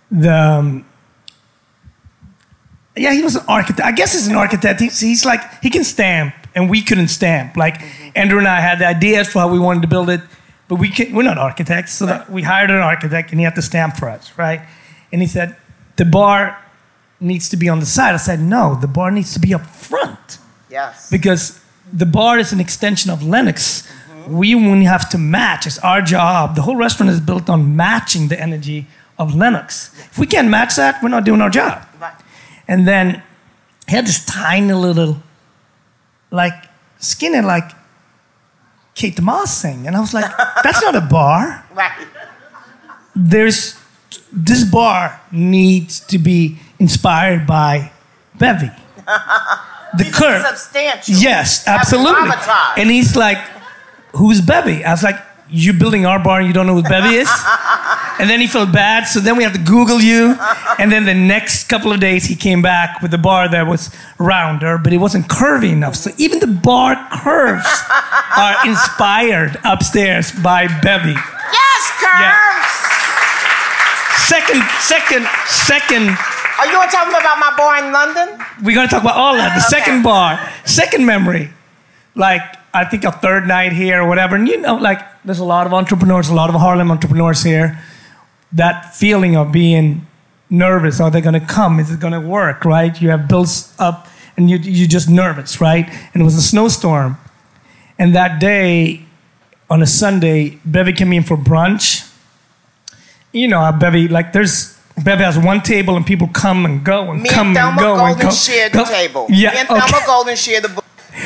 he was an architect. I guess he's an architect. He's like, he can stamp, and we couldn't stamp. Like, Andrew and I had the ideas for how we wanted to build it, but we're not architects, so we hired an architect, and he had to stamp for us, right? And he said, the bar needs to be on the side. I said, no, the bar needs to be up front. Yes. Because the bar is an extension of Lennox. Mm-hmm. We wouldn't have to match. It's our job. The whole restaurant is built on matching the energy of Lennox. If we can't match that, we're not doing our job. Right. And then he had this tiny little, like, skinny, like, Kate Moss thing. And I was like, that's not a bar. Right. This bar needs to be inspired by Bevy. The curve. Substantial. Yes, absolutely. And he's like, who's Bevy? I was like, you building our bar and you don't know who Bevy is? And then he felt bad, so then we had to Google you. And then the next couple of days he came back with a bar that was rounder, but it wasn't curvy enough. So even the bar curves are inspired upstairs by Bevy. Yes, curves! Yeah. Second. Are you going to talk about my bar in London? We're going to talk about all that. The second bar. Second memory. Like, I think a third night here or whatever. And you know, like, there's a lot of entrepreneurs, a lot of Harlem entrepreneurs here. That feeling of being nervous. Are they going to come? Is it going to work, right? You have bills up and you're just nervous, right? And it was a snowstorm. And that day, on a Sunday, Bevy came in for brunch. You know how Bevy, like, Bevy has one table and people come and go and come and go and go. Me and Thelma Golden share the table. Yeah, Me and Thelma Golden share the book.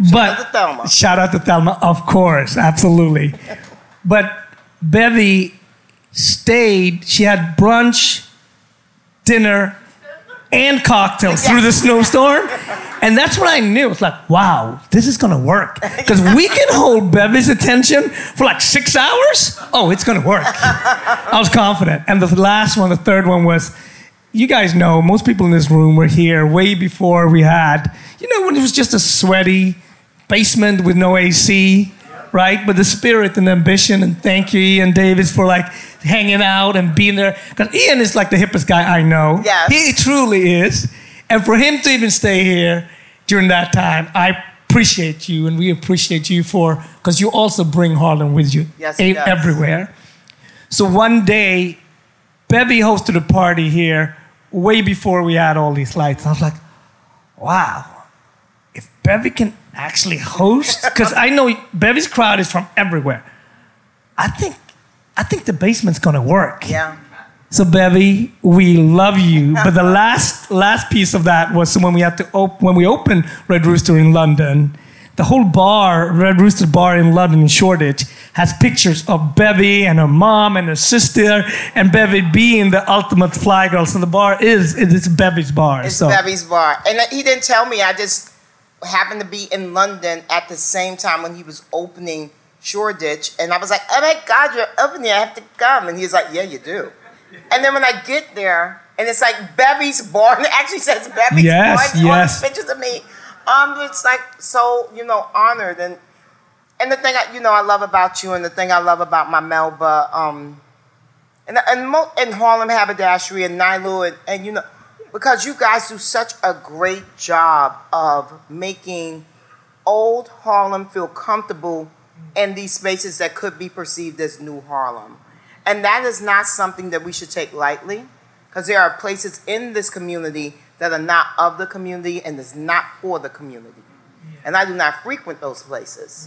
Shout out to Thelma, of course, absolutely. But Bevy stayed. She had brunch, dinner, and cocktails through the snowstorm. And that's when I knew. It's like, wow, this is going to work. Because we can hold Bevy's attention for like 6 hours. Oh, it's going to work. I was confident. And the last one, the third one was, you guys know, most people in this room were here way before we had, when it was just a sweaty basement with no AC, right? But the spirit and ambition, and thank you, Ian Davis, for like hanging out and being there. Because Ian is like the hippest guy I know. Yes. He truly is. And for him to even stay here during that time, I appreciate you, and we appreciate you because you also bring Harlem with you everywhere. So one day, Bevy hosted a party here way before we had all these lights. I was like, wow, if Bevy can actually host, because I know Bevy's crowd is from everywhere. I think the basement's gonna work. Yeah. So Bevy, we love you. But the last piece of that was when we opened Red Rooster in London. The whole bar, Red Rooster Bar in London in Shoreditch, has pictures of Bevy and her mom and her sister, and Bevy being the ultimate fly girl. So the bar it's Bevy's bar. It's Bevy's bar. And he didn't tell me. I just happened to be in London at the same time when he was opening Shoreditch. And I was like, oh my God, you're opening, I have to come. And he was like, yeah, you do. And then when I get there, and it's like Bevy's bar, and it actually says Bevy's bar. It's all these pictures of me. It's like so, honored. And the thing I love about you, and the thing I love about my Melba, and Harlem Haberdashery and Nylu, and because you guys do such a great job of making old Harlem feel comfortable in these spaces that could be perceived as new Harlem. And that is not something that we should take lightly, because there are places in this community that are not of the community and is not for the community. Yeah. And I do not frequent those places.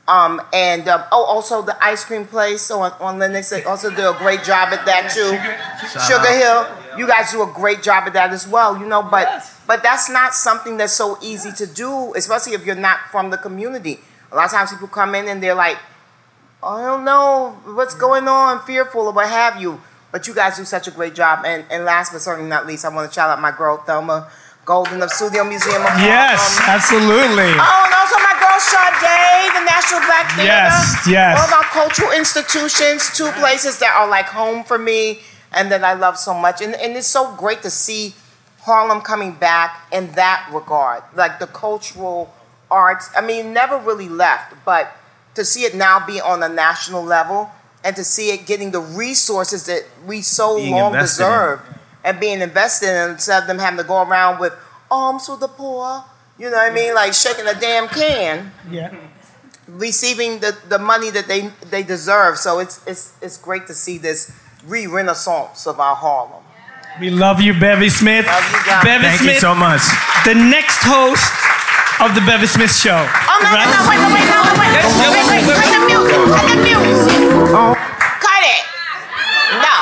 Also the ice cream place on Lenox, they also do a great job at that too. Sugar Hill, you guys do a great job at that as well, but that's not something that's so easy to do, especially if you're not from the community. A lot of times people come in and they're like, I don't know what's going on, fearful or what have you. But you guys do such a great job. And last but certainly not least, I want to shout out my girl, Thelma Golden of Studio Museum of Harlem. Yes, absolutely. Oh, and also my girl, Sade, the National Black Theater. Yes. All of our cultural institutions, two places that are like home for me and that I love so much. And it's so great to see Harlem coming back in that regard. Like the cultural arts, never really left, but to see it now be on a national level and to see it getting the resources that we so long deserved and being invested in, instead of them having to go around with arms for the poor, like shaking a damn can. Yeah. Receiving the money that they deserve. So it's great to see this re-renaissance of our Harlem. We love you, Bevy Smith. Love you guys. Thank you so much. The next host of the Bevy Smith Show. Oh, no, right? No, wait. Cut the music. Cut it. No.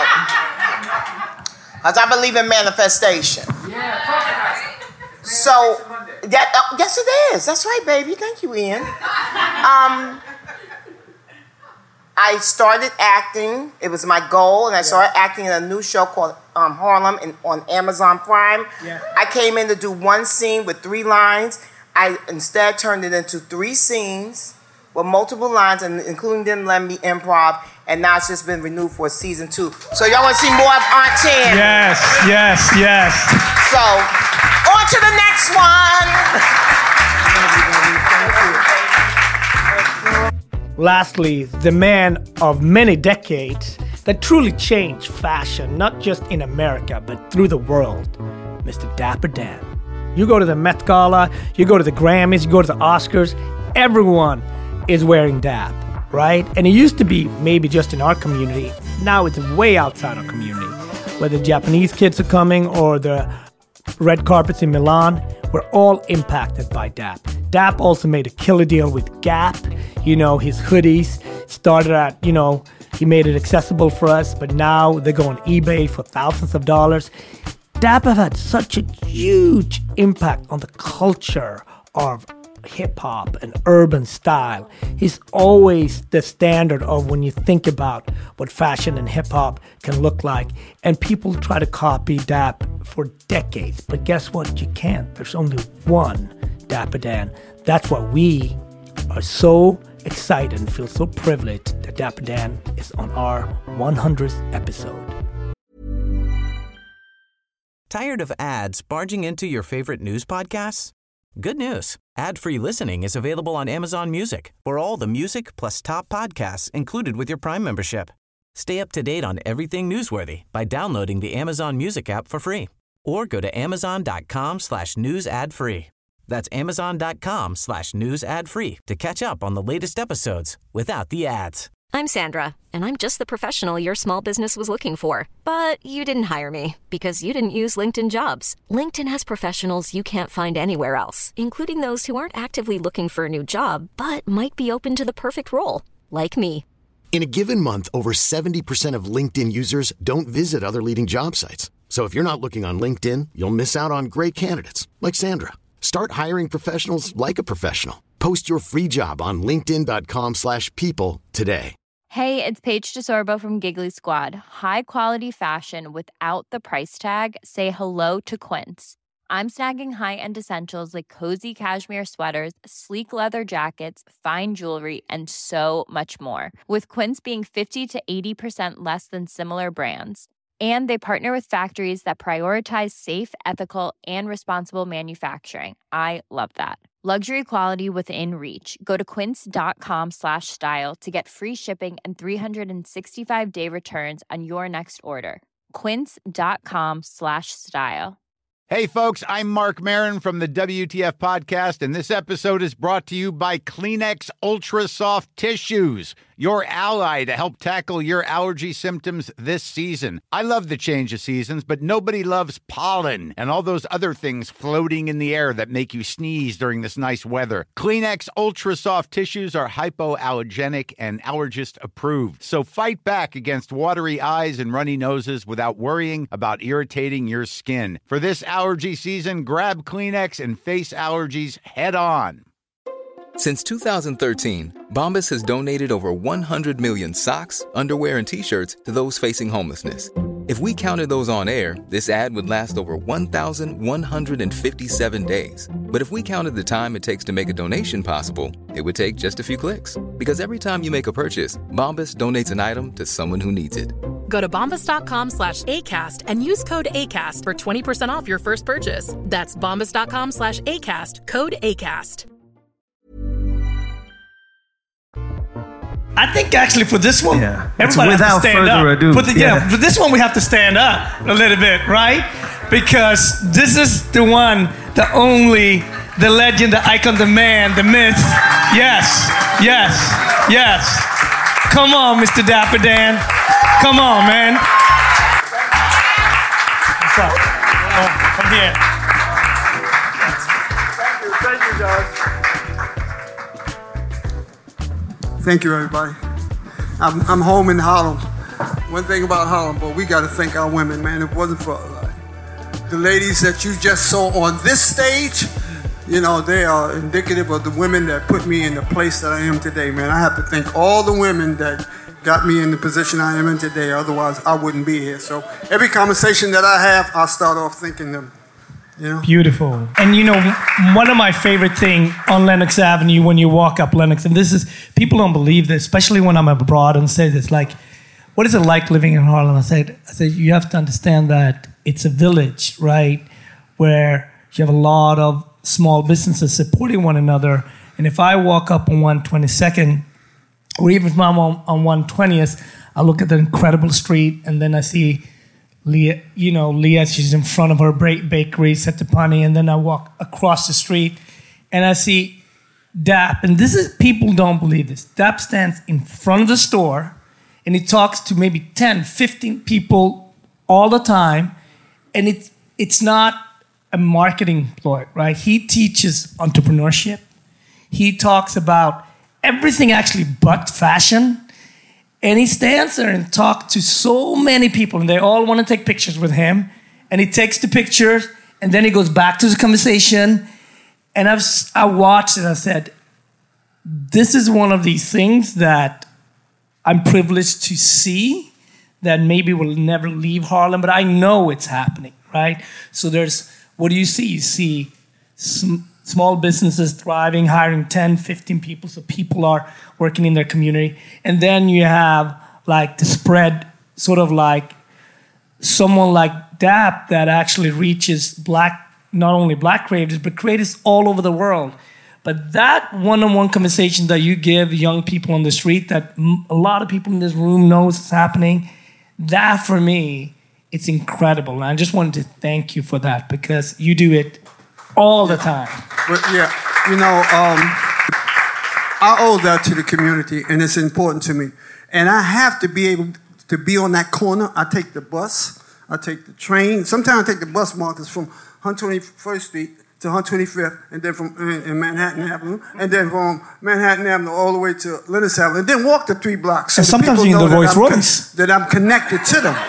Because I believe in manifestation. So, yes it is. That's right, baby. Thank you, Ian. I started acting. It was my goal, and I started acting in a new show called Harlem on Amazon Prime. Yeah. I came in to do one scene with 3 lines. I instead turned it into 3 scenes with multiple lines, and including them letting me improv, and now it's just been renewed for season 2. So y'all want to see more of Aunt Tam? Yes. So, on to the next one. Lastly, the man of many decades that truly changed fashion, not just in America, but through the world, Mr. Dapper Dan. You go to the Met Gala, you go to the Grammys, you go to the Oscars, everyone is wearing Dap, right? And it used to be maybe just in our community. Now it's way outside our community. Whether Japanese kids are coming or the red carpets in Milan, we're all impacted by Dap. Dap also made a killer deal with Gap. His hoodies started at, he made it accessible for us, but now they go on eBay for thousands of dollars. Dap have had such a huge impact on the culture of hip-hop and urban style. He's always the standard of when you think about what fashion and hip-hop can look like. And people try to copy Dap for decades. But guess what? You can't. There's only one Dapper Dan. That's why we are so excited and feel so privileged that Dapper Dan is on our 100th episode. Tired of ads barging into your favorite news podcasts? Good news. Ad-free listening is available on Amazon Music for all the music plus top podcasts included with your Prime membership. Stay up to date on everything newsworthy by downloading the Amazon Music app for free or go to amazon.com/news ad free. That's amazon.com/news ad free to catch up on the latest episodes without the ads. I'm Sandra, and I'm just the professional your small business was looking for. But you didn't hire me because you didn't use LinkedIn Jobs. LinkedIn has professionals you can't find anywhere else, including those who aren't actively looking for a new job, but might be open to the perfect role, like me. In a given month, over 70% of LinkedIn users don't visit other leading job sites. So if you're not looking on LinkedIn, you'll miss out on great candidates like Sandra. Start hiring professionals like a professional. Post your free job on linkedin.com/people today. Hey, it's Paige DeSorbo from Giggly Squad. High quality fashion without the price tag. Say hello to Quince. I'm snagging high-end essentials like cozy cashmere sweaters, sleek leather jackets, fine jewelry, and so much more. With Quince being 50 to 80% less than similar brands. And they partner with factories that prioritize safe, ethical, and responsible manufacturing. I love that. Luxury quality within reach. Go to quince.com/style to get free shipping and 365-day returns on your next order. Quince.com/style. Hey folks, I'm Mark Maron from the WTF Podcast, and this episode is brought to you by Kleenex Ultra Soft Tissues, your ally to help tackle your allergy symptoms this season. I love the change of seasons, but nobody loves pollen and all those other things floating in the air that make you sneeze during this nice weather. Kleenex Ultra Soft Tissues are hypoallergenic and allergist approved, so fight back against watery eyes and runny noses without worrying about irritating your skin. For this allergy season, grab Kleenex and face allergies head on. Since 2013, Bombas has donated over 100 million socks, underwear, and T-shirts to those facing homelessness. If we counted those on air, this ad would last over 1,157 days. But if we counted the time it takes to make a donation possible, it would take just a few clicks. Because every time you make a purchase, Bombas donates an item to someone who needs it. Go to bombas.com/ACAST and use code ACAST for 20% off your first purchase. That's bombas.com/ACAST, code ACAST. I think actually for this one, everybody has to without stand further up. ado. For this one, we have to stand up a little bit, right? Because this is the one, the only, the legend, the icon, the man, the myth. Yes, yes, yes. Come on, Mr. Dapper Dan. Come on, man. What's up? Come here. Thank you, guys. Thank you, everybody. I'm home in Harlem. One thing about Harlem, but we got to thank our women, man. If it wasn't for the ladies that you just saw on this stage, you know, they are indicative of the women that put me in the place that I am today, man. I have to thank all the women that got me in the position I am in today. Otherwise, I wouldn't be here. So every conversation that I have, I start off thinking them. You know? Beautiful. And you know, one of my favorite thing on Lenox Avenue when you walk up Lenox, and this is, people don't believe this, especially when I'm abroad and say this, like, what is it like living in Harlem? I said, you have to understand that it's a village, right? Where you have a lot of small businesses supporting one another. And if I walk up on 122nd, or even if I'm on 120th, I look at the incredible street and then I see Leah, she's in front of her bakery, Setapani, and then I walk across the street and I see Dap. And this is, people don't believe this. Dap stands in front of the store and he talks to maybe 10, 15 people all the time. And it's not a marketing ploy, right? He teaches entrepreneurship. He talks about everything actually but fashion. And he stands there and talks to so many people, and they all want to take pictures with him. And he takes the pictures, and then he goes back to the conversation. And I watched it, I said, this is one of these things that I'm privileged to see that maybe will never leave Harlem, but I know it's happening, right? So what do you see? You see small businesses thriving, hiring 10, 15 people, so people are working in their community. And then you have like the spread, sort of like someone like DAP that actually reaches not only black creatives, but creatives all over the world. But that one-on-one conversation that you give young people on the street that a lot of people in this room knows is happening, that for me, it's incredible. And I just wanted to thank you for that because you do it all the time. But I owe that to the community, and it's important to me. And I have to be able to be on that corner. I take the bus, I take the train. Sometimes I take the bus, Marcus, from 121st Street to 125th, and then from in Manhattan Avenue, and then from Manhattan Avenue all the way to Lennox Avenue, and then walk the 3 blocks. So and sometimes you're in the Rolls-Royce. That I'm connected to them,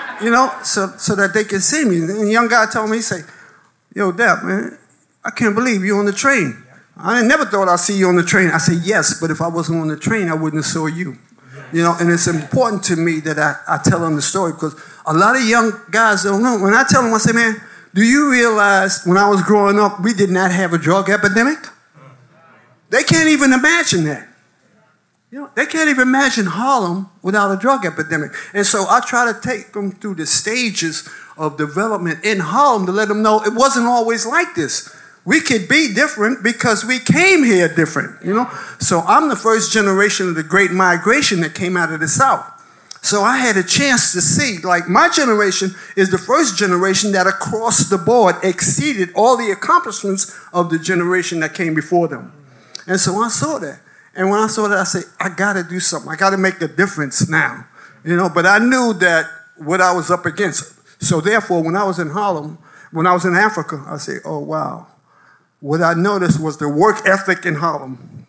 so that they can see me. And a young guy told me, he said, yo, Dap, man, I can't believe you're on the train. I never thought I'd see you on the train. I said, yes, but if I wasn't on the train, I wouldn't have saw you. And it's important to me that I tell them the story because a lot of young guys don't know. When I tell them, I say, man, do you realize when I was growing up, we did not have a drug epidemic? They can't even imagine that. They can't even imagine Harlem without a drug epidemic. And so I try to take them through the stages of development in Harlem to let them know it wasn't always like this. We could be different because we came here different, So I'm the first generation of the Great Migration that came out of the South. So I had a chance to see, like my generation is the first generation that across the board exceeded all the accomplishments of the generation that came before them. And so I saw that. And when I saw that, I said, I got to do something. I got to make a difference now. But I knew that what I was up against. So therefore, when I was in Harlem, when I was in Africa, I said, oh, wow. What I noticed was the work ethic in Harlem,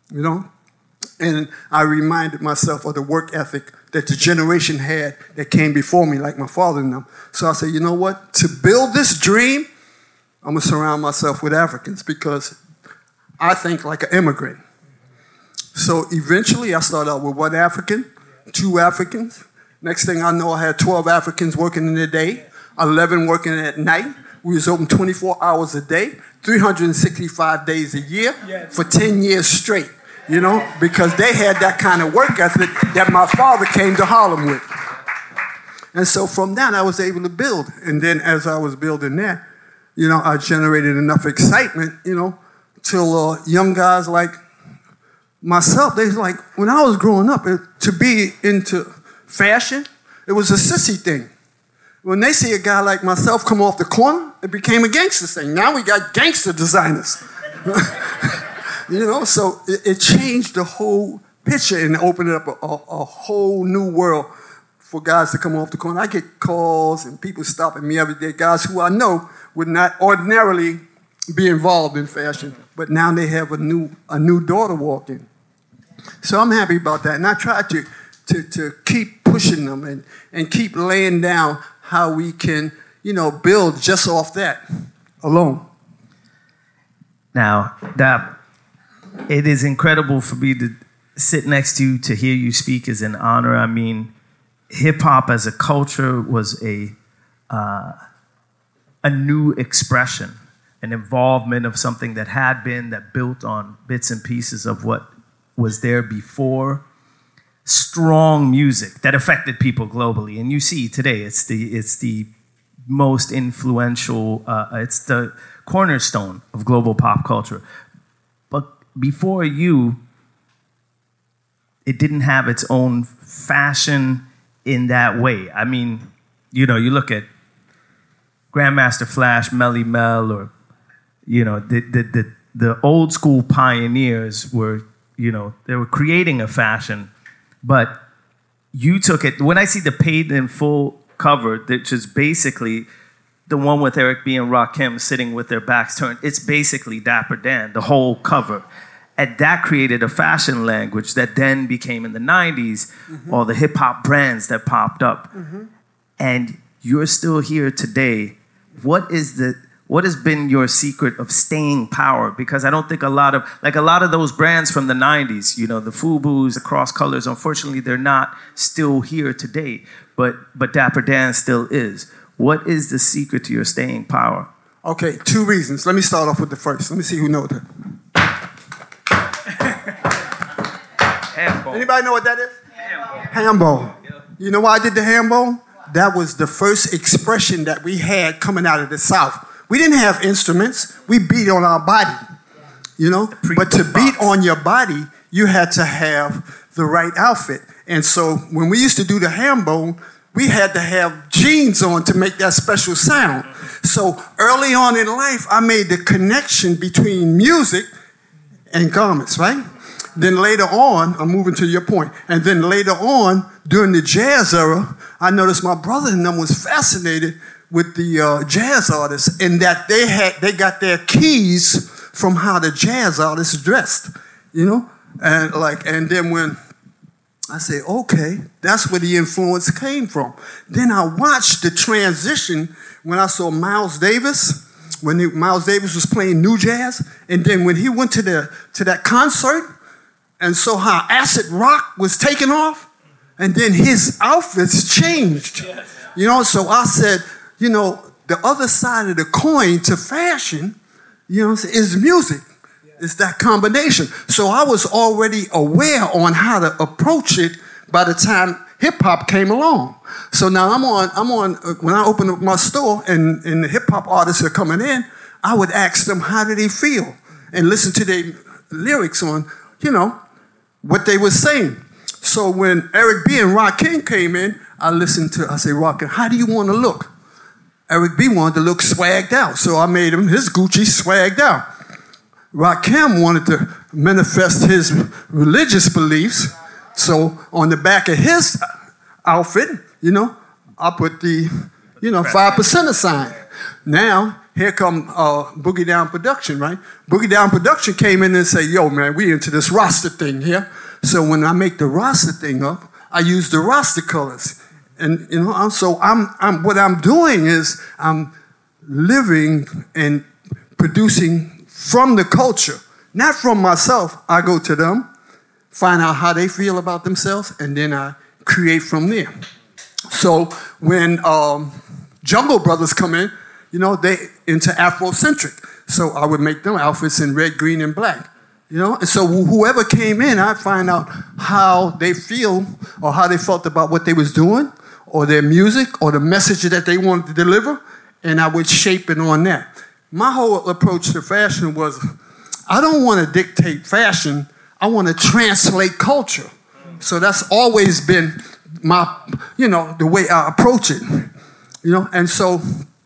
And I reminded myself of the work ethic that the generation had that came before me, like my father and them. So I said, you know what? To build this dream, I'm going to surround myself with Africans because I think like an immigrant. So eventually I started out with 1 African, 2 Africans. Next thing I know, I had 12 Africans working in the day, 11 working at night. We was open 24 hours a day, 365 days a year for 10 years straight. Because they had that kind of work ethic that my father came to Harlem with. And so from that, I was able to build. And then as I was building that, I generated enough excitement, till young guys like myself, they was like, when I was growing up, to be into fashion, it was a sissy thing. When they see a guy like myself come off the corner, it became a gangster thing. Now we got gangster designers. So it changed the whole picture and opened up a whole new world for guys to come off the corner. I get calls and people stopping me every day, guys who I know would not ordinarily be involved in fashion, but now they have a new daughter walking. So I'm happy about that. And I try to keep pushing them and keep laying down how we can, build just off that alone. Now, it is incredible for me to sit next to you, to hear you speak is an honor. I mean, hip-hop as a culture was a new expression, an involvement of something that built on bits and pieces of what was there before. Strong music that affected people globally. And you see today, it's the most influential, it's the cornerstone of global pop culture. But before you, it didn't have its own fashion in that way. I mean, you look at Grandmaster Flash, Melly Mel, or, the old school pioneers were, they were creating a fashion, but you took it. When I see the Paid in Full cover, which is basically the one with Eric B. and Rakim sitting with their backs turned, it's basically Dapper Dan, the whole cover. And that created a fashion language that then became in the 90s, all the hip-hop brands that popped up. And you're still here today. What is What has been your secret of staying power? Because I don't think a lot of those brands from the 90s, you know, the FUBUs, the Cross Colors, unfortunately, they're not still here today, but Dapper Dan still is. What is the secret to your staying power? Okay, 2 reasons. Let me start off with the first. Let me see who knows that. Handball. Anybody know what that is? Handball. You know why I did the handball? That was the first expression that we had coming out of the South. We didn't have instruments. We beat on our body, you know? But to beat on your body, you had to have the right outfit. And so when we used to do the handball, we had to have jeans on to make that special sound. So early on in life, I made the connection between music and garments, right? Then later on, I'm moving to your point, and then later on, during the jazz era, I noticed my brother and them was fascinated with the jazz artists, and that they got their keys from how the jazz artists dressed, you know? And then when I say, okay, that's where the influence came from. Then I watched the transition when I saw Miles Davis, Miles Davis was playing new jazz, and then when he went to that concert and saw how acid rock was taking off, and then his outfits changed. You know, so I said, you know, the other side of the coin to fashion, you know, is music. It's that combination. So I was already aware on how to approach it by the time hip hop came along. So now I'm on when I open up my store and the hip hop artists are coming in, I would ask them how did they feel and listen to their lyrics on, you know, what they were saying. So when Eric B and Rakim came in, I said, Rakim, how do you want to look? Eric B wanted to look swagged out, so I made him his Gucci swagged out. Rakim wanted to manifest his religious beliefs, so on the back of his outfit, you know, I put the, 5% sign. Now, here come Boogie Down Production, right? Boogie Down Production came in and said, yo, man, we into this roster thing here. So when I make the roster thing up, I use the roster colors. And, what I'm doing is I'm living and producing from the culture, not from myself. I go to them, find out how they feel about themselves, and then I create from there. So when Jungle Brothers come in, they into Afrocentric. So I would make them outfits in red, green, and black. And so whoever came in, I'd find out how they feel or how they felt about what they was doing or their music or the message that they wanted to deliver, and I would shape it on that. My whole approach to fashion was, I don't want to dictate fashion, I want to translate culture. So that's always been my, the way I approach it. And so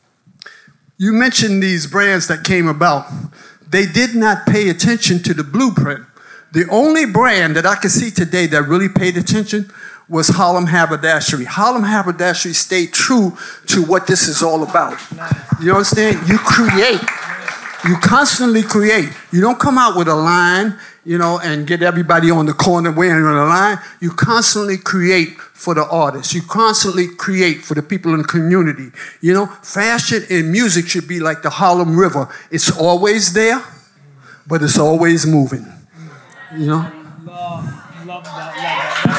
you mentioned these brands that came about. They did not pay attention to the blueprint. The only brand that I could see today that really paid attention was Harlem Haberdashery. Harlem Haberdashery stayed true to what this is all about. You understand? You create. You constantly create. You don't come out with a line, and get everybody on the corner wearing a line. You constantly create for the artists. You constantly create for the people in the community. Fashion and music should be like the Harlem River. It's always there, but it's always moving. Love that.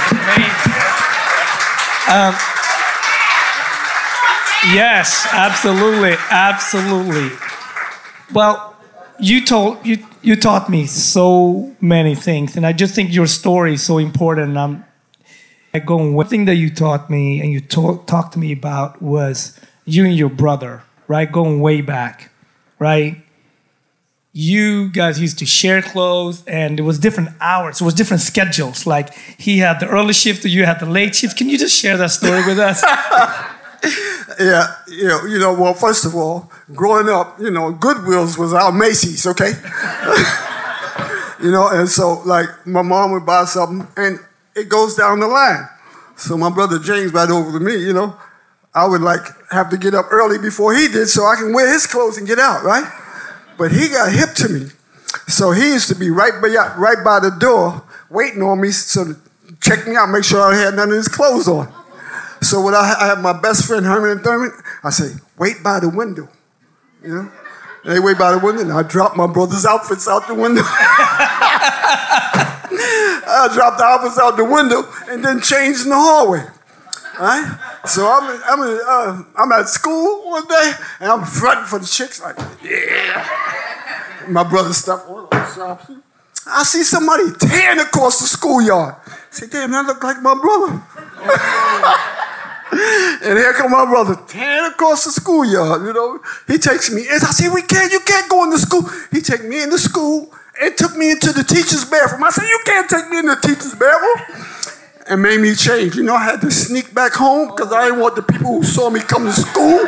That's amazing. Yes, absolutely. Well, you taught me so many things, and I just think your story is so important. One thing that you taught me and you talked to me about was you and your brother, right? Going way back, right? You guys used to share clothes, and it was different hours. It was different schedules. Like he had the early shift, or you had the late shift. Can you just share that story with us? Yeah, well, first of all, growing up, Goodwill's was our Macy's, okay? And so, like, my mom would buy something, and it goes down the line. So my brother James, right over to me, I would, have to get up early before he did so I can wear his clothes and get out, right? But he got hip to me. So he used to be right by the door waiting on me to check me out, make sure I had none of his clothes on. So when I have my best friend, Herman and Thurman, I say, wait by the window, They wait by the window, and I drop my brother's outfits out the window. I dropped the outfits out the window and then changed in the hallway. Right? So I'm at school one day, and I'm fronting for the chicks like, yeah. My brother's stuff all over the shop. I see somebody tearing across the schoolyard. I say, damn, that look like my brother. And here come my brother tearing across the schoolyard, you know. He takes me in. I say, you can't go into school. He take me into school and took me into the teacher's bathroom. I said, you can't take me into the teacher's bathroom. And made me change. You know, I had to sneak back home because I didn't want the people who saw me come to school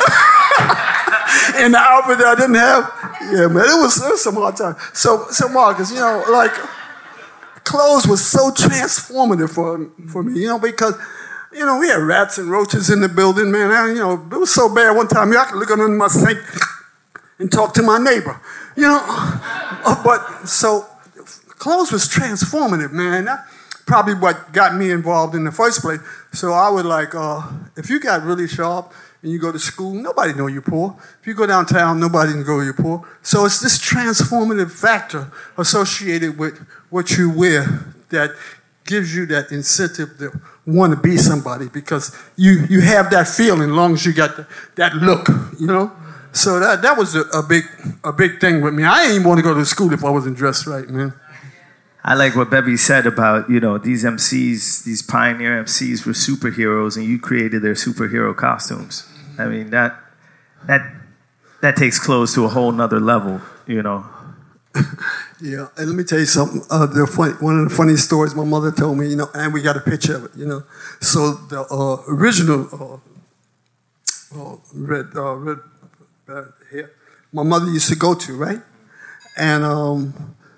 in the outfit that I didn't have. Yeah, man, it was some hard time. So Marcus, you know, like, clothes was so transformative for me, you know, because, you know, we had rats and roaches in the building, man. You know, it was so bad one time, I could look under my sink and talk to my neighbor, you know. But so clothes was transformative, man. That probably what got me involved in the first place. So I would like, if you got really sharp and you go to school, nobody know you're poor. If you go downtown, nobody know you're poor. So it's this transformative factor associated with what you wear that gives you that incentive to want to be somebody because you have that feeling as long as you got that look, you know? So that was a big thing with me. I didn't even want to go to school if I wasn't dressed right, man. I like what Bevy said about, you know, these MCs, these pioneer MCs were superheroes and you created their superhero costumes. I mean, that takes clothes to a whole nother level, you know. Yeah, and let me tell you something. One of the funny stories my mother told me, you know, and we got a picture of it, you know. So the original red hair, my mother used to go to, right? And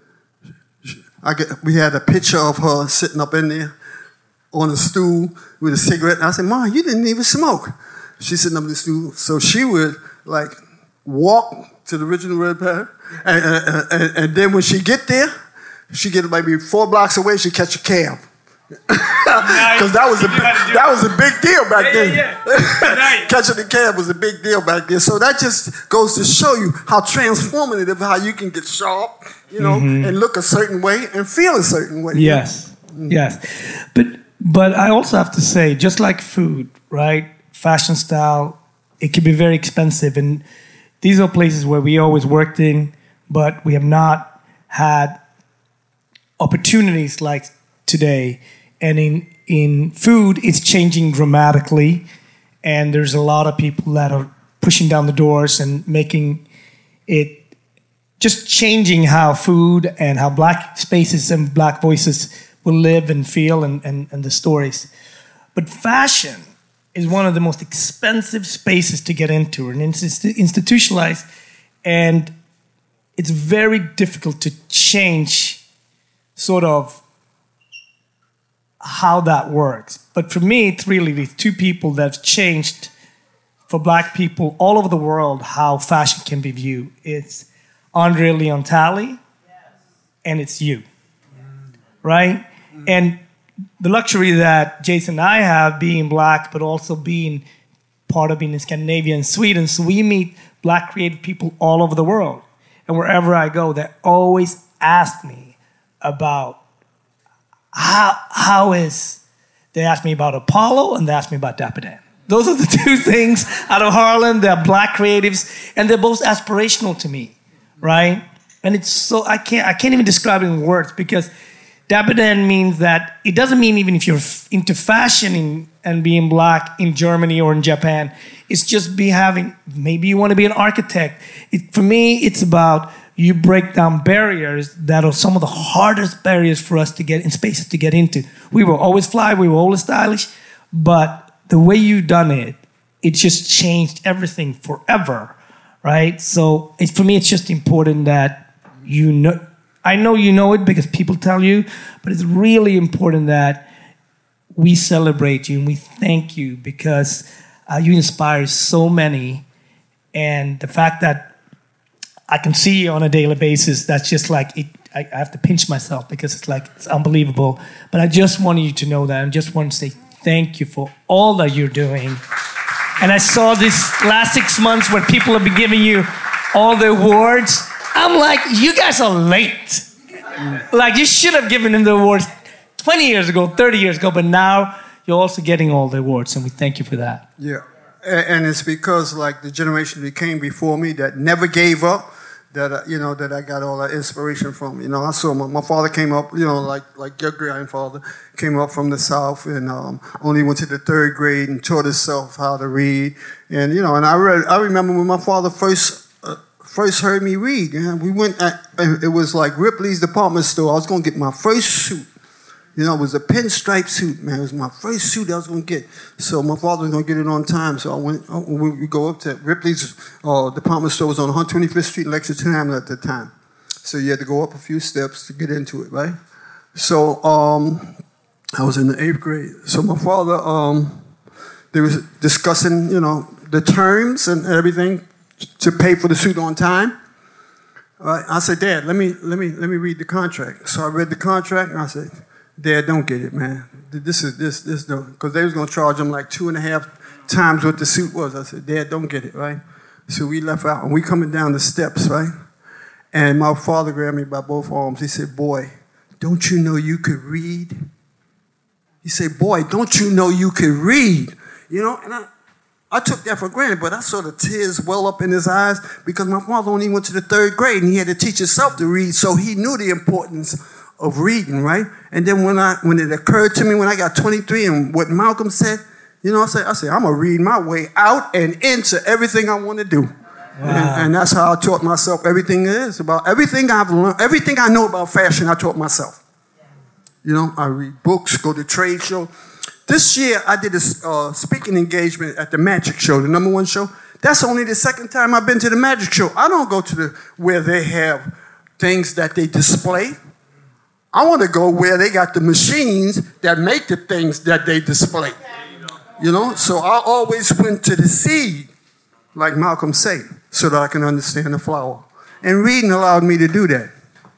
we had a picture of her sitting up in there on a stool with a cigarette. And I said, Mom, you didn't even smoke. She's sitting up in the stool. So she would, like, walk to the original red pattern. And then when she get there, she get maybe 4 blocks away, she'd catch a cab. Because that was a big deal back then. Catching the cab was a big deal back then. So that just goes to show you how transformative, how you can get sharp, you know, and look a certain way and feel a certain way. Yes, yes. But I also have to say, just like food, right? Fashion style, it can be very expensive. And these are places where we always worked in, but we have not had opportunities like today. And in food, it's changing dramatically. And there's a lot of people that are pushing down the doors and making it, just changing how food and how Black spaces and Black voices will live and feel and the stories. But fashion is one of the most expensive spaces to get into and institutionalized. And it's very difficult to change sort of how that works. But for me, it's really these two people that have changed for Black people all over the world how fashion can be viewed. It's Andre Leon Talley, and it's you, right? And the luxury that Jason and I have, being Black, but also being part of being in Scandinavia and Sweden, so we meet Black creative people all over the world. And wherever I go, they always ask me about they asked me about Apollo and they asked me about Dapper Dan. Those are the two things out of Harlem. They're Black creatives and they're both aspirational to me, right? And it's so, I can't even describe it in words because Dapper Dan means that it doesn't mean even if you're into fashion and being Black in Germany or in Japan, it's just maybe you want to be an architect. For me, it's about you break down barriers that are some of the hardest barriers for us to get in spaces to get into. We were always fly, we were always stylish, but the way you've done it, it just changed everything forever, right? So for me, it's just important that you know. I know you know it because people tell you, but it's really important that we celebrate you and we thank you because you inspire so many, and the fact that I can see you on a daily basis, that's just like, I have to pinch myself because it's unbelievable. But I just wanted you to know that. I just want to say thank you for all that you're doing. And I saw this last 6 months where people have been giving you all the awards. I'm like, you guys are late. Like, you should have given him the awards 20 years ago, 30 years ago, but now you're also getting all the awards, and we thank you for that. Yeah, and it's because, like, the generation that came before me that never gave up, that that I got all that inspiration from. I saw my father came up, like your grandfather came up from the South, and only went to the 3rd grade and taught himself how to read. And and I remember when my father first heard me read. We went it was like Ripley's department store. I was gonna get my first suit. It was a pinstripe suit, man. It was my first suit I was going to get. So my father was going to get it on time. So we go up to Ripley's department store. Was on 125th Street in Lexington Hamlet at the time. So you had to go up a few steps to get into it, right? So I was in the 8th grade. So my father, they was discussing, the terms and everything to pay for the suit on time. Right? I said, Dad, let me read the contract. So I read the contract and I said, Dad, don't get it, man. This because they was gonna charge him like 2.5 times what the suit was. I said, Dad, don't get it, right? So we left out and we coming down the steps, right? And my father grabbed me by both arms. He said, boy, don't you know you could read? He said, boy, don't you know you could read? And I took that for granted, but I saw the tears well up in his eyes because my father only went to the 3rd grade and he had to teach himself to read, so he knew the importance of reading, right? And then when it occurred to me when I got 23 and what Malcolm said, I said, I'm gonna read my way out and into everything I want to do. Wow. And that's how I taught myself everything it is about. Everything I've learned, everything I know about fashion, I taught myself. I read books, go to trade shows. This year, I did a speaking engagement at the Magic Show, the #1 show. That's only the 2nd time I've been to the Magic Show. I don't go to where they have things that they display. I want to go where they got the machines that make the things that they display. So I always went to the seed, like Malcolm said, so that I can understand the flower. And reading allowed me to do that.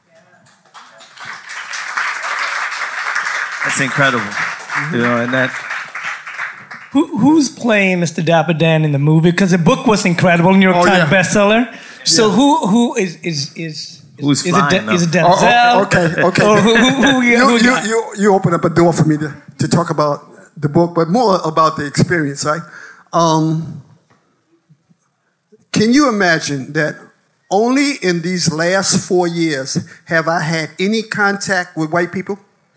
That's incredible. And that. Who's playing Mr. Dapper Dan in the movie? Because the book was incredible, New York Times bestseller. So who is Who's flying? Is it Denzel? Okay. Or you open up a door for me to talk about the book, but more about the experience, right? Can you imagine that only in these last 4 years have I had any contact with white people?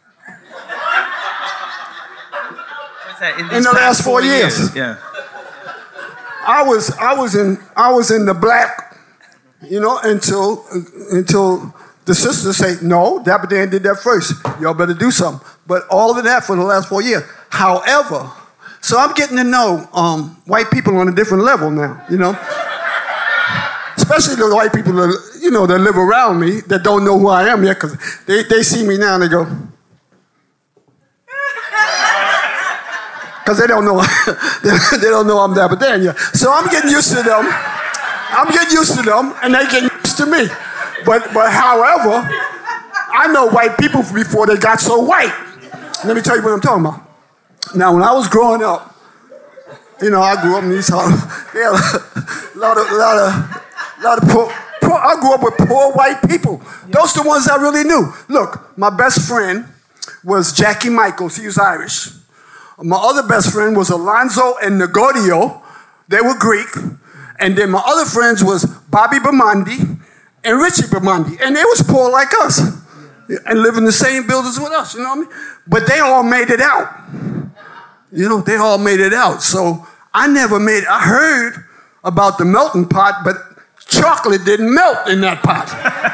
In the last 4 years. Yeah. I was in the black, until the sisters say, no, Dapper Dan did that first. Y'all better do something. But all of that for the last 4 years. However, so I'm getting to know white people on a different level now, Especially the white people that, that live around me that don't know who I am yet, because they see me now and they go, because they don't know I'm Dapper Dan yet. So I'm getting used to them. And they get used to me. But however, I know white people before they got so white. Let me tell you what I'm talking about. Now, when I was growing up, I grew up in these houses. There are a lot of poor. I grew up with poor white people. Those are the ones I really knew. Look, my best friend was Jackie Michaels. He was Irish. My other best friend was Alonzo and Negodio. They were Greek. And then my other friends was Bobby Bermondi and Richie Bermondi. And they was poor like us. And live in the same buildings with us, But they all made it out. They all made it out. So I heard about the melting pot, but chocolate didn't melt in that pot.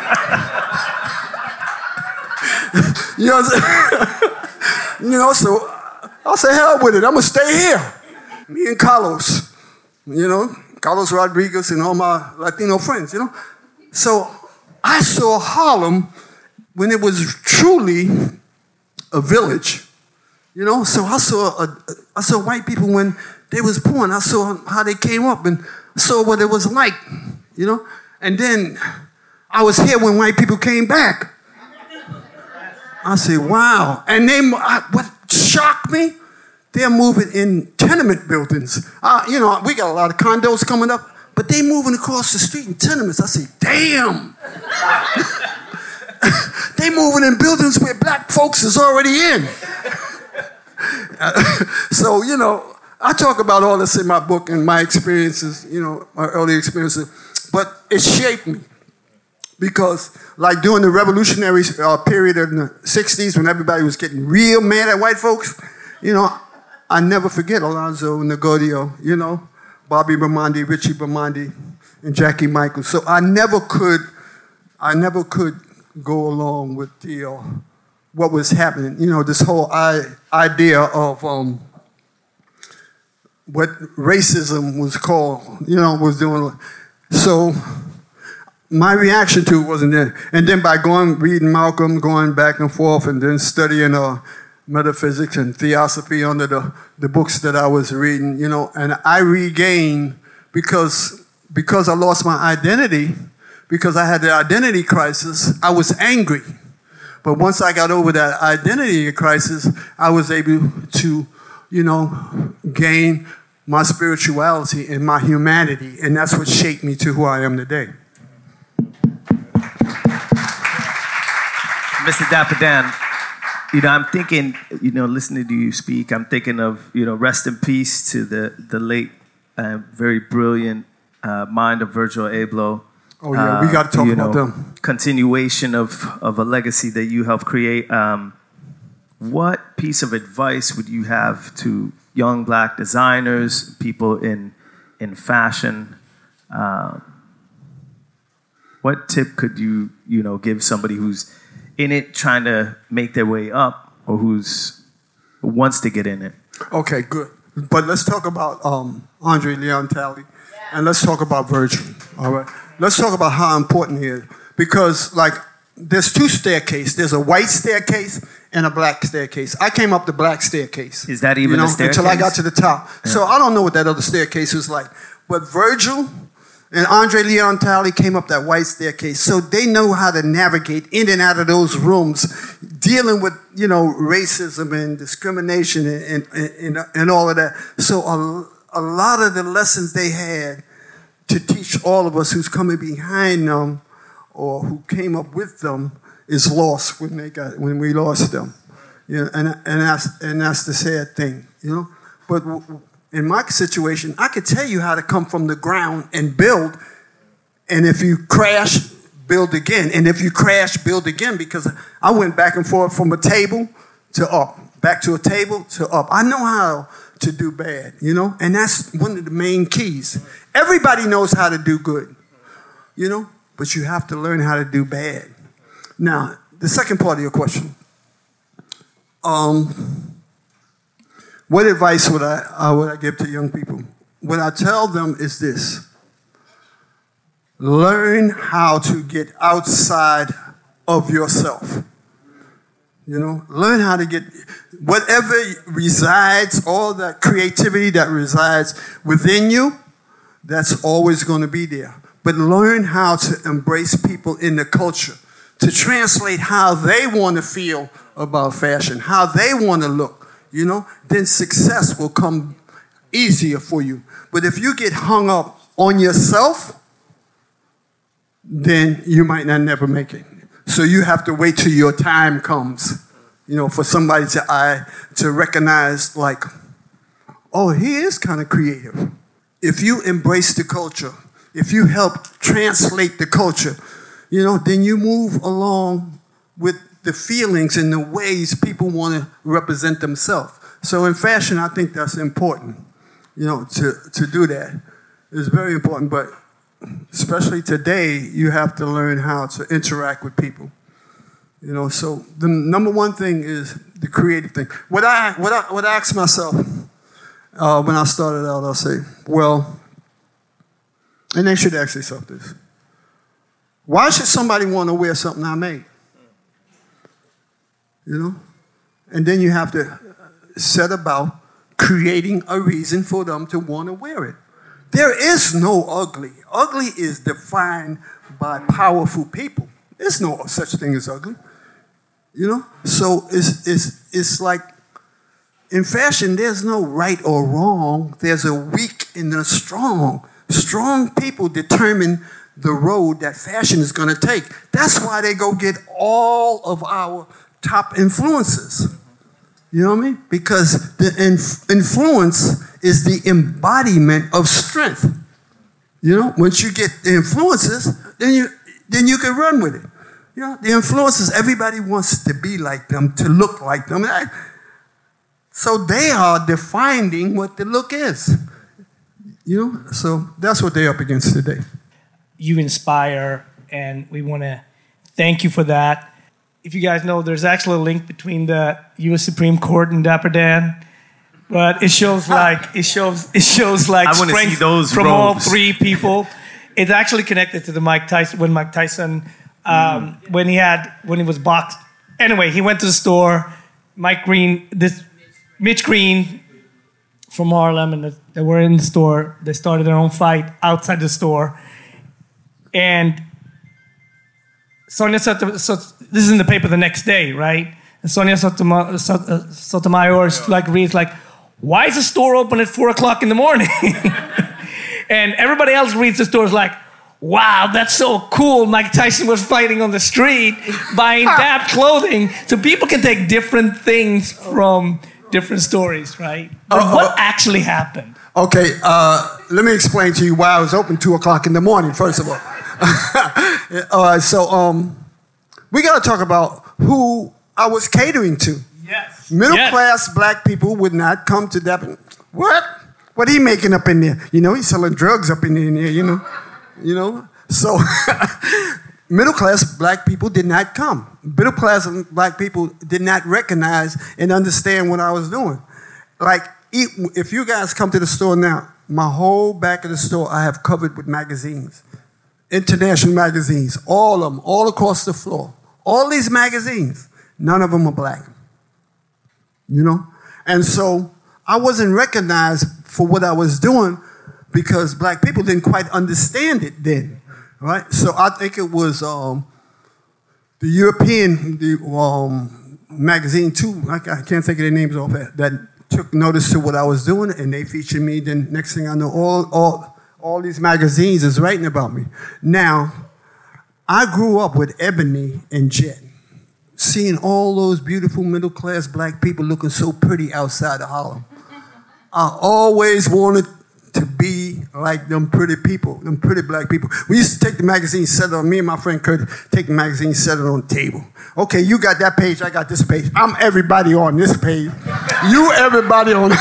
You know what I'm saying? So I said, hell with it. I'm going to stay here. Me and Carlos, Carlos Rodriguez and all my Latino friends, So I saw Harlem when it was truly a village, So I saw white people when they was born. I saw how they came up and saw what it was like, And then I was here when white people came back. I said, wow. And what shocked me, they're moving in tenement buildings. We got a lot of condos coming up. But they moving across the street in tenements. I say, damn. They moving in buildings where black folks is already in. So, you know, I talk about all this in my book and my experiences, you know, my early experiences. But it shaped me. Because, like during the revolutionary period in the 60s when everybody was getting real mad at white folks, you know, I never forget Alonzo Negodio, you know, Bobby Bermondi, Richie Bermondi, and Jackie Michaels. So I never could go along with the what was happening. You know, this whole idea of what racism was called, you know, was doing. So my reaction to it wasn't there. And then by reading Malcolm, going back and forth, and then studying metaphysics and theosophy under the books that I was reading, you know, and I regained, because I lost my identity, because I had the identity crisis, I was angry. But once I got over that identity crisis, I was able to, you know, gain my spirituality and my humanity, and that's what shaped me to who I am today. Mr. Dapper Dan, you know, I'm thinking, you know, listening to you speak, I'm thinking of, you know, rest in peace to the late, very brilliant mind of Virgil Abloh. Oh, yeah, we got to talk about them. Continuation of a legacy that you helped create. What piece of advice would you have to young black designers, people in fashion? What tip could you know, give somebody who's in it trying to make their way up, or who wants to get in it? Okay, good. But let's talk about Andre Leon Talley, and let's talk about Virgil, all right? Let's talk about how important he is. Because, like, there's two staircases. There's a white staircase and a black staircase. I came up the black staircase. Is that even a staircase? Until I got to the top. Yeah. So I don't know what that other staircase was like. But Virgil and Andre Leon Talley came up that white staircase. So they know how to navigate in and out of those rooms, dealing with, you know, racism and discrimination and all of that. So a lot of the lessons they had to teach all of us who's coming behind them or who came up with them is lost when we lost them. You know, and that's the sad thing, you know. But in my situation, I could tell you how to come from the ground and build, and if you crash, build again, and if you crash, build again, because I went back and forth from a table to up, back to a table to up. I know how to do bad, you know, and that's one of the main keys. Everybody knows how to do good, you know, but you have to learn how to do bad. Now, the second part of your question, what advice would I give to young people? What I tell them is this: learn how to get outside of yourself. You know, learn how to get whatever resides, all that creativity that resides within you, that's always going to be there. But learn how to embrace people in the culture, to translate how they want to feel about fashion, how they want to look, you know, then success will come easier for you. But if you get hung up on yourself, then you might not never make it. So you have to wait till your time comes, you know, for somebody to recognize, like, oh, he is kind of creative. If you embrace the culture, if you help translate the culture, you know, then you move along with the feelings and the ways people want to represent themselves. So in fashion, I think that's important, you know, to do that. It's very important, but especially today, you have to learn how to interact with people. You know, so the number one thing is the creative thing. What I ask myself when I started out, I'll say, well, and they should ask themselves this: why should somebody want to wear something I made? You know, and then you have to set about creating a reason for them to want to wear it. There is no ugly. Ugly is defined by powerful people. There's no such thing as ugly. You know? So it's like in fashion, there's no right or wrong. There's a weak and a strong. Strong people determine the road that fashion is going to take. That's why they go get all of our top influences. You know what I mean? Because the influence is the embodiment of strength. You know, once you get the influences, then you can run with it. You know, the influences, everybody wants to be like them, to look like them. So they are defining what the look is. You know, so that's what they're up against today. You inspire, and we want to thank you for that. If you guys know, there's actually a link between the U.S. Supreme Court and Dapper Dan, but it shows like strength from all three people. It's actually connected to the Mike Tyson when Mike Tyson when he was boxed. Anyway, he went to the store. Mitch Green from Harlem, and they were in the store. They started their own fight outside the store, and Sonia Sotomayor, this is in the paper the next day, right? And Sonia Sotomayor reads like, "Why is the store open at 4:00 in the morning?" And everybody else reads the stories like, "Wow, that's so cool. Mike Tyson was fighting on the street, buying Dap clothing." So people can take different things from different stories, right? But what actually happened? Okay, let me explain to you why I was open 2:00 in the morning, first of all. All right, so we got to talk about who I was catering to. Yes. Middle-class black people would not come to that. What? What he making up in there? You know, he's selling drugs up in there, you know. So middle-class black people did not come. Middle-class black people did not recognize and understand what I was doing. Like, if you guys come to the store now, my whole back of the store I have covered with magazines. International magazines, all of them, all across the floor. All these magazines, none of them are black. You know? And so I wasn't recognized for what I was doing because black people didn't quite understand it then, right? So I think it was the European magazine too, I can't think of their names off that took notice to what I was doing, and they featured me. Then next thing I know, all these magazines is writing about me. Now, I grew up with Ebony and Jet, seeing all those beautiful middle-class black people looking so pretty outside of Harlem. I always wanted to be like them pretty people, them pretty black people. We used to take the magazine, set it on, me and my friend Kurt, take the magazine, set it on the table. Okay, you got that page, I got this page. I'm everybody on this page. You everybody on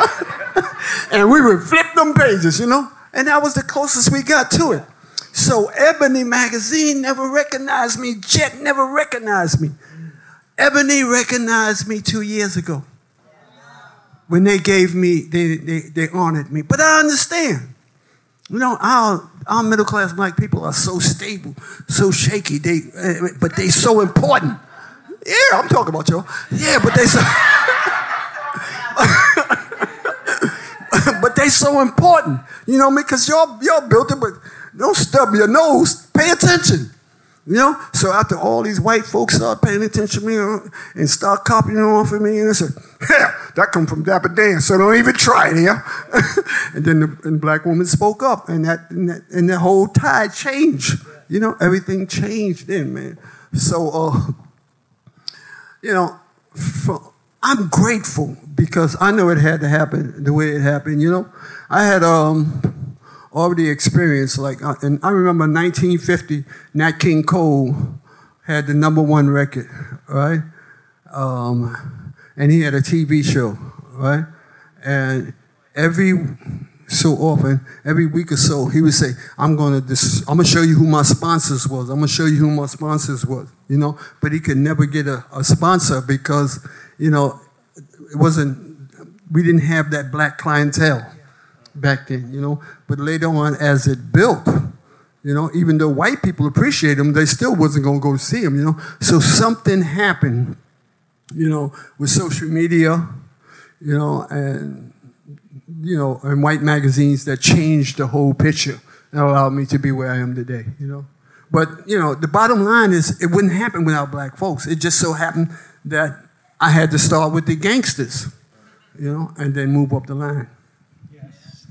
and we would flip them pages, you know? And that was the closest we got to it. So Ebony magazine never recognized me. Jet never recognized me. Ebony recognized me 2 years ago. When they gave me, they honored me. But I understand. You know, our middle-class black people are so stable, so shaky, but they so important. Yeah, I'm talking about y'all. Yeah, but they so... but they so important, you know, because y'all built it, but don't stub your nose. Pay attention, you know. So after all these white folks start paying attention to me and start copying off of me, and they said, "Yeah, that come from Dapper Dan, so don't even try it, yeah." And then the black woman spoke up, and the whole tide changed. You know, everything changed then, man. So, you know, I'm grateful because I know it had to happen the way it happened, you know. I had already experienced, and I remember 1950, Nat King Cole had the #1 record, right? And he had a TV show, right? And every so often, every week or so, he would say, I'm gonna show you who my sponsors was. I'm gonna show you who my sponsors was, you know. But he could never get a sponsor because, you know, we didn't have that black clientele back then, you know. But later on, as it built, you know, even though white people appreciate him, they still wasn't gonna go see him, you know. So something happened, you know, with social media, you know, and white magazines that changed the whole picture and allowed me to be where I am today, you know. But, you know, the bottom line is it wouldn't happen without black folks. It just so happened that I had to start with the gangsters, you know, and then move up the line. Yes.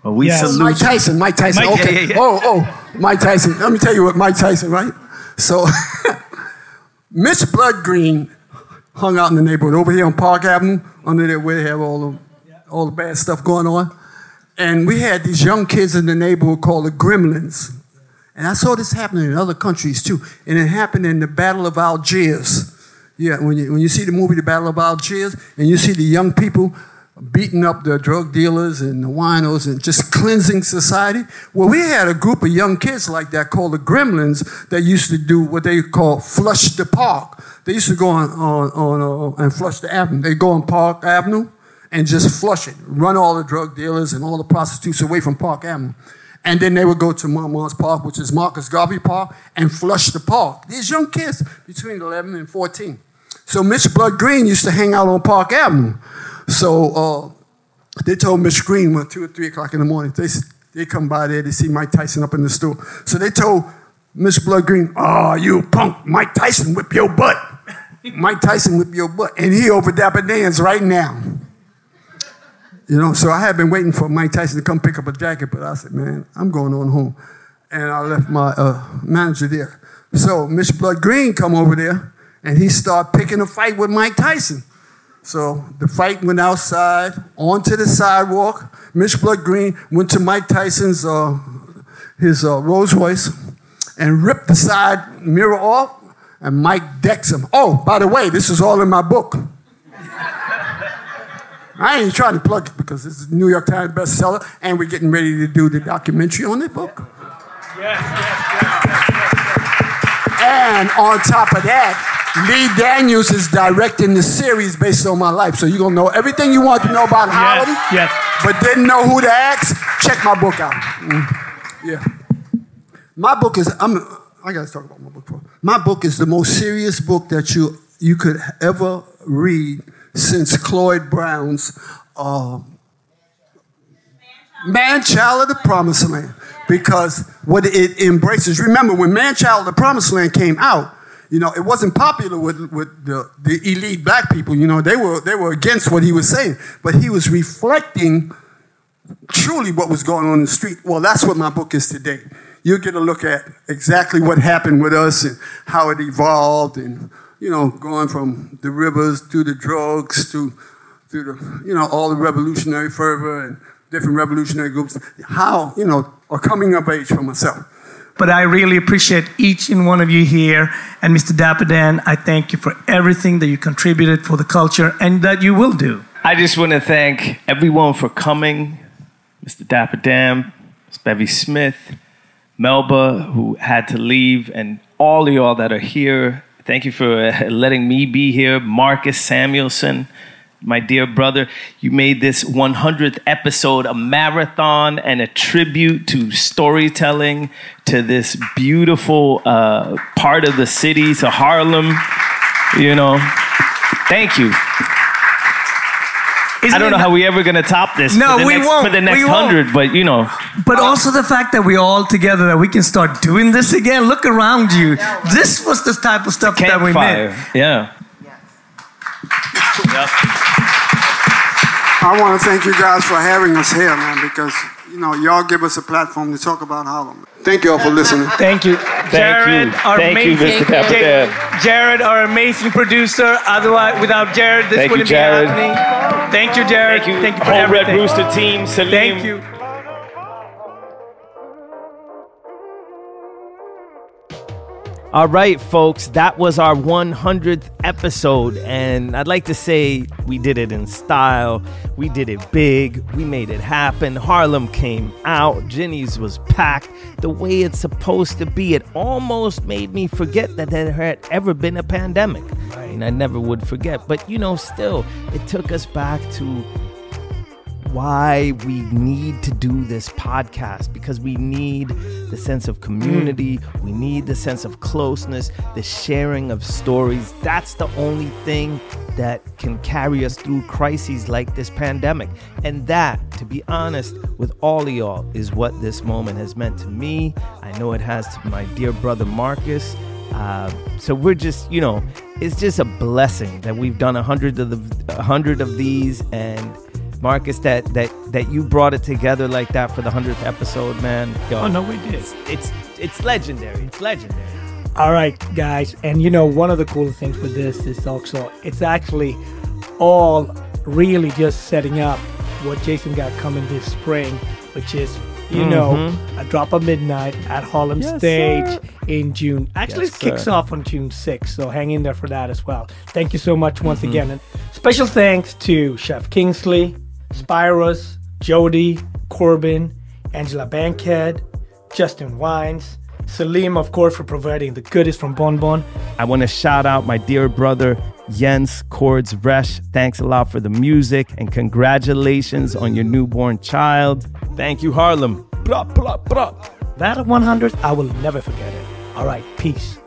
Well, we salute Mike Tyson. Mike, Okay. yeah. Oh, Mike Tyson. Let me tell you what Mike Tyson, right? So, Mitch Blood Green hung out in the neighborhood over here on Park Avenue, under there where they have all the bad stuff going on. And we had these young kids in the neighborhood called the Gremlins. And I saw this happening in other countries too. And it happened in the Battle of Algiers. Yeah, when you see the movie The Battle of Algiers, and you see the young people beating up the drug dealers and the winos and just cleansing society. Well, we had a group of young kids like that called the Gremlins that used to do what they call flush the park. They used to go on and flush the avenue. They go on Park Avenue and just flush it, run all the drug dealers and all the prostitutes away from Park Avenue. And then they would go to Montmartre Park, which is Marcus Garvey Park, and flush the park. These young kids between 11 and 14. So Mitch Blood Green used to hang out on Park Avenue. So they told Mitch Green when 2 or 3 o'clock in the morning, they come by there, they see Mike Tyson up in the store. So they told Mitch Blood Green, "Oh, you punk, Mike Tyson whip your butt." Mike Tyson whip your butt. And he over Dapper Dan's right now. You know, so I had been waiting for Mike Tyson to come pick up a jacket, but I said, man, I'm going on home. And I left my manager there. So Mitch Blood Green come over there, and he started picking a fight with Mike Tyson. So the fight went outside, onto the sidewalk. Mitch Blood Green went to Mike Tyson's his Rolls Royce and ripped the side mirror off, and Mike decks him. Oh, by the way, this is all in my book. I ain't trying to plug it because it's a New York Times bestseller, and we're getting ready to do the documentary on the book. Yes. And on top of that, Lee Daniels is directing the series based on my life. So you're going to know everything you want to know about Harlem, but didn't know who to ask. Check my book out. Yeah. My book is, I got to talk about my book first. My book is the most serious book that you could ever read since Cloyd Brown's Man-Child of the Promised Land. Because what it embraces, remember when Man-Child of the Promised Land came out, you know, it wasn't popular with the elite black people. You know, they were against what he was saying. But he was reflecting truly what was going on in the street. Well, that's what my book is today. You'll get a look at exactly what happened with us and how it evolved and, you know, going from the rivers to the drugs to the, you know, all the revolutionary fervor and different revolutionary groups, how, you know, are coming of age for myself. But I really appreciate each and one of you here. And Mr. Dapper Dan, I thank you for everything that you contributed for the culture and that you will do. I just want to thank everyone for coming. Mr. Dapper Dan, Ms. Bevy Smith, Melba, who had to leave, and all of y'all that are here. Thank you for letting me be here. Marcus Samuelson, my dear brother, you made this 100th episode a marathon and a tribute to storytelling, to this beautiful part of the city, to Harlem. You know, thank you. I don't know how we're ever going to top this for the next 100, but you know. But also the fact that we're all together, that we can start doing this again. Look around you. This was the type of stuff that we made. Yeah. Yep. I want to thank you guys for having us here, man, because, you know, y'all give us a platform to talk about Harlem. Thank you all for listening. Thank you. Jared, Mr. Dapper Dan. Jared, our amazing producer. Otherwise, without Jared, this wouldn't be happening. Thank you, Jared. Thank you for everything. Whole Red Rooster team, Salim. Thank you. All right, folks, that was our 100th episode, and I'd like to say we did it in style, we did it big, we made it happen. Harlem came out, Ginny's was packed the way it's supposed to be. It almost made me forget that there had ever been a pandemic. I mean, I never would forget, but you know, still, it took us back to why we need to do this podcast, because we need the sense of community, we need the sense of closeness, the sharing of stories. That's the only thing that can carry us through crises like this pandemic. And that, to be honest, with all of y'all, is what this moment has meant to me. I know it has to my dear brother Marcus. So we're just, you know, it's just a blessing that we've done 100 of these, and Marcus, that you brought it together like that for the 100th episode, man. Yo, Oh, no, we did. It's legendary. It's legendary. All right, guys. And you know, one of the cool things with this is also, it's actually all really just setting up what Jason got coming this spring, which is, you know, a Drop of Midnight at Harlem Stage in June. Actually, Yes, it kicks sir. off on June 6th, so hang in there for that as well. Thank you so much once again. And special thanks to Chef Kingsley, Spyros, Jody, Corbin, Angela Bankhead, Justin Wines, Salim, of course, for providing the goodies from Bon Bon. I want to shout out my dear brother, Jens Kords Resch. Thanks a lot for the music and congratulations on your newborn child. Thank you, Harlem. Blah, blah, blah. That 100, I will never forget it. All right, peace.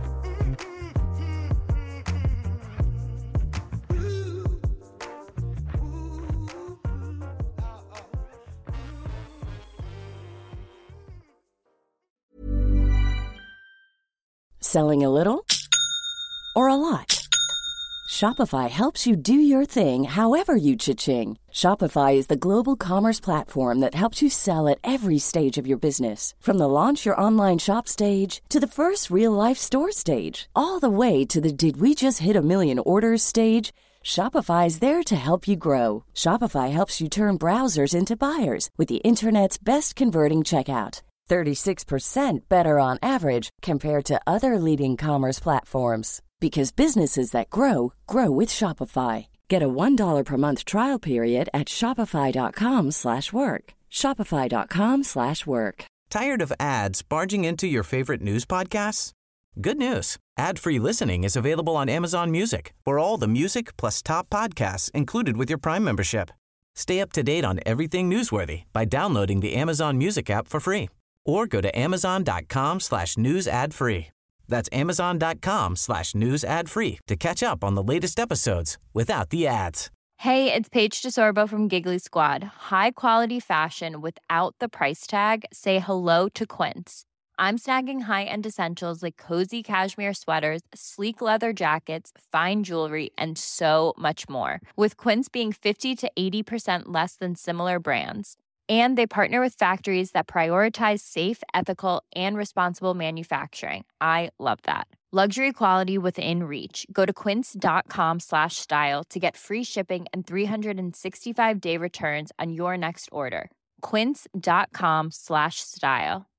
Selling a little or a lot? Shopify helps you do your thing however you cha-ching. Shopify is the global commerce platform that helps you sell at every stage of your business. From the launch your online shop stage to the first real life store stage, all the way to the did we just hit a million orders stage. Shopify is there to help you grow. Shopify helps you turn browsers into buyers with the internet's best converting checkout. 36% better on average compared to other leading commerce platforms. Because businesses that grow, grow with Shopify. Get a $1 per month trial period at shopify.com/work. Shopify.com/work. Tired of ads barging into your favorite news podcasts? Good news. Ad-free listening is available on Amazon Music for all the music plus top podcasts included with your Prime membership. Stay up to date on everything newsworthy by downloading the Amazon Music app for free or go to amazon.com/news ad free. That's amazon.com/news ad free to catch up on the latest episodes without the ads. Hey, it's Paige DeSorbo from Giggly Squad. High quality fashion without the price tag. Say hello to Quince. I'm snagging high-end essentials like cozy cashmere sweaters, sleek leather jackets, fine jewelry, and so much more. With Quince being 50 to 80% less than similar brands. And they partner with factories that prioritize safe, ethical, and responsible manufacturing. I love that. Luxury quality within reach. Go to quince.com/style to get free shipping and 365-day returns on your next order. Quince.com/style.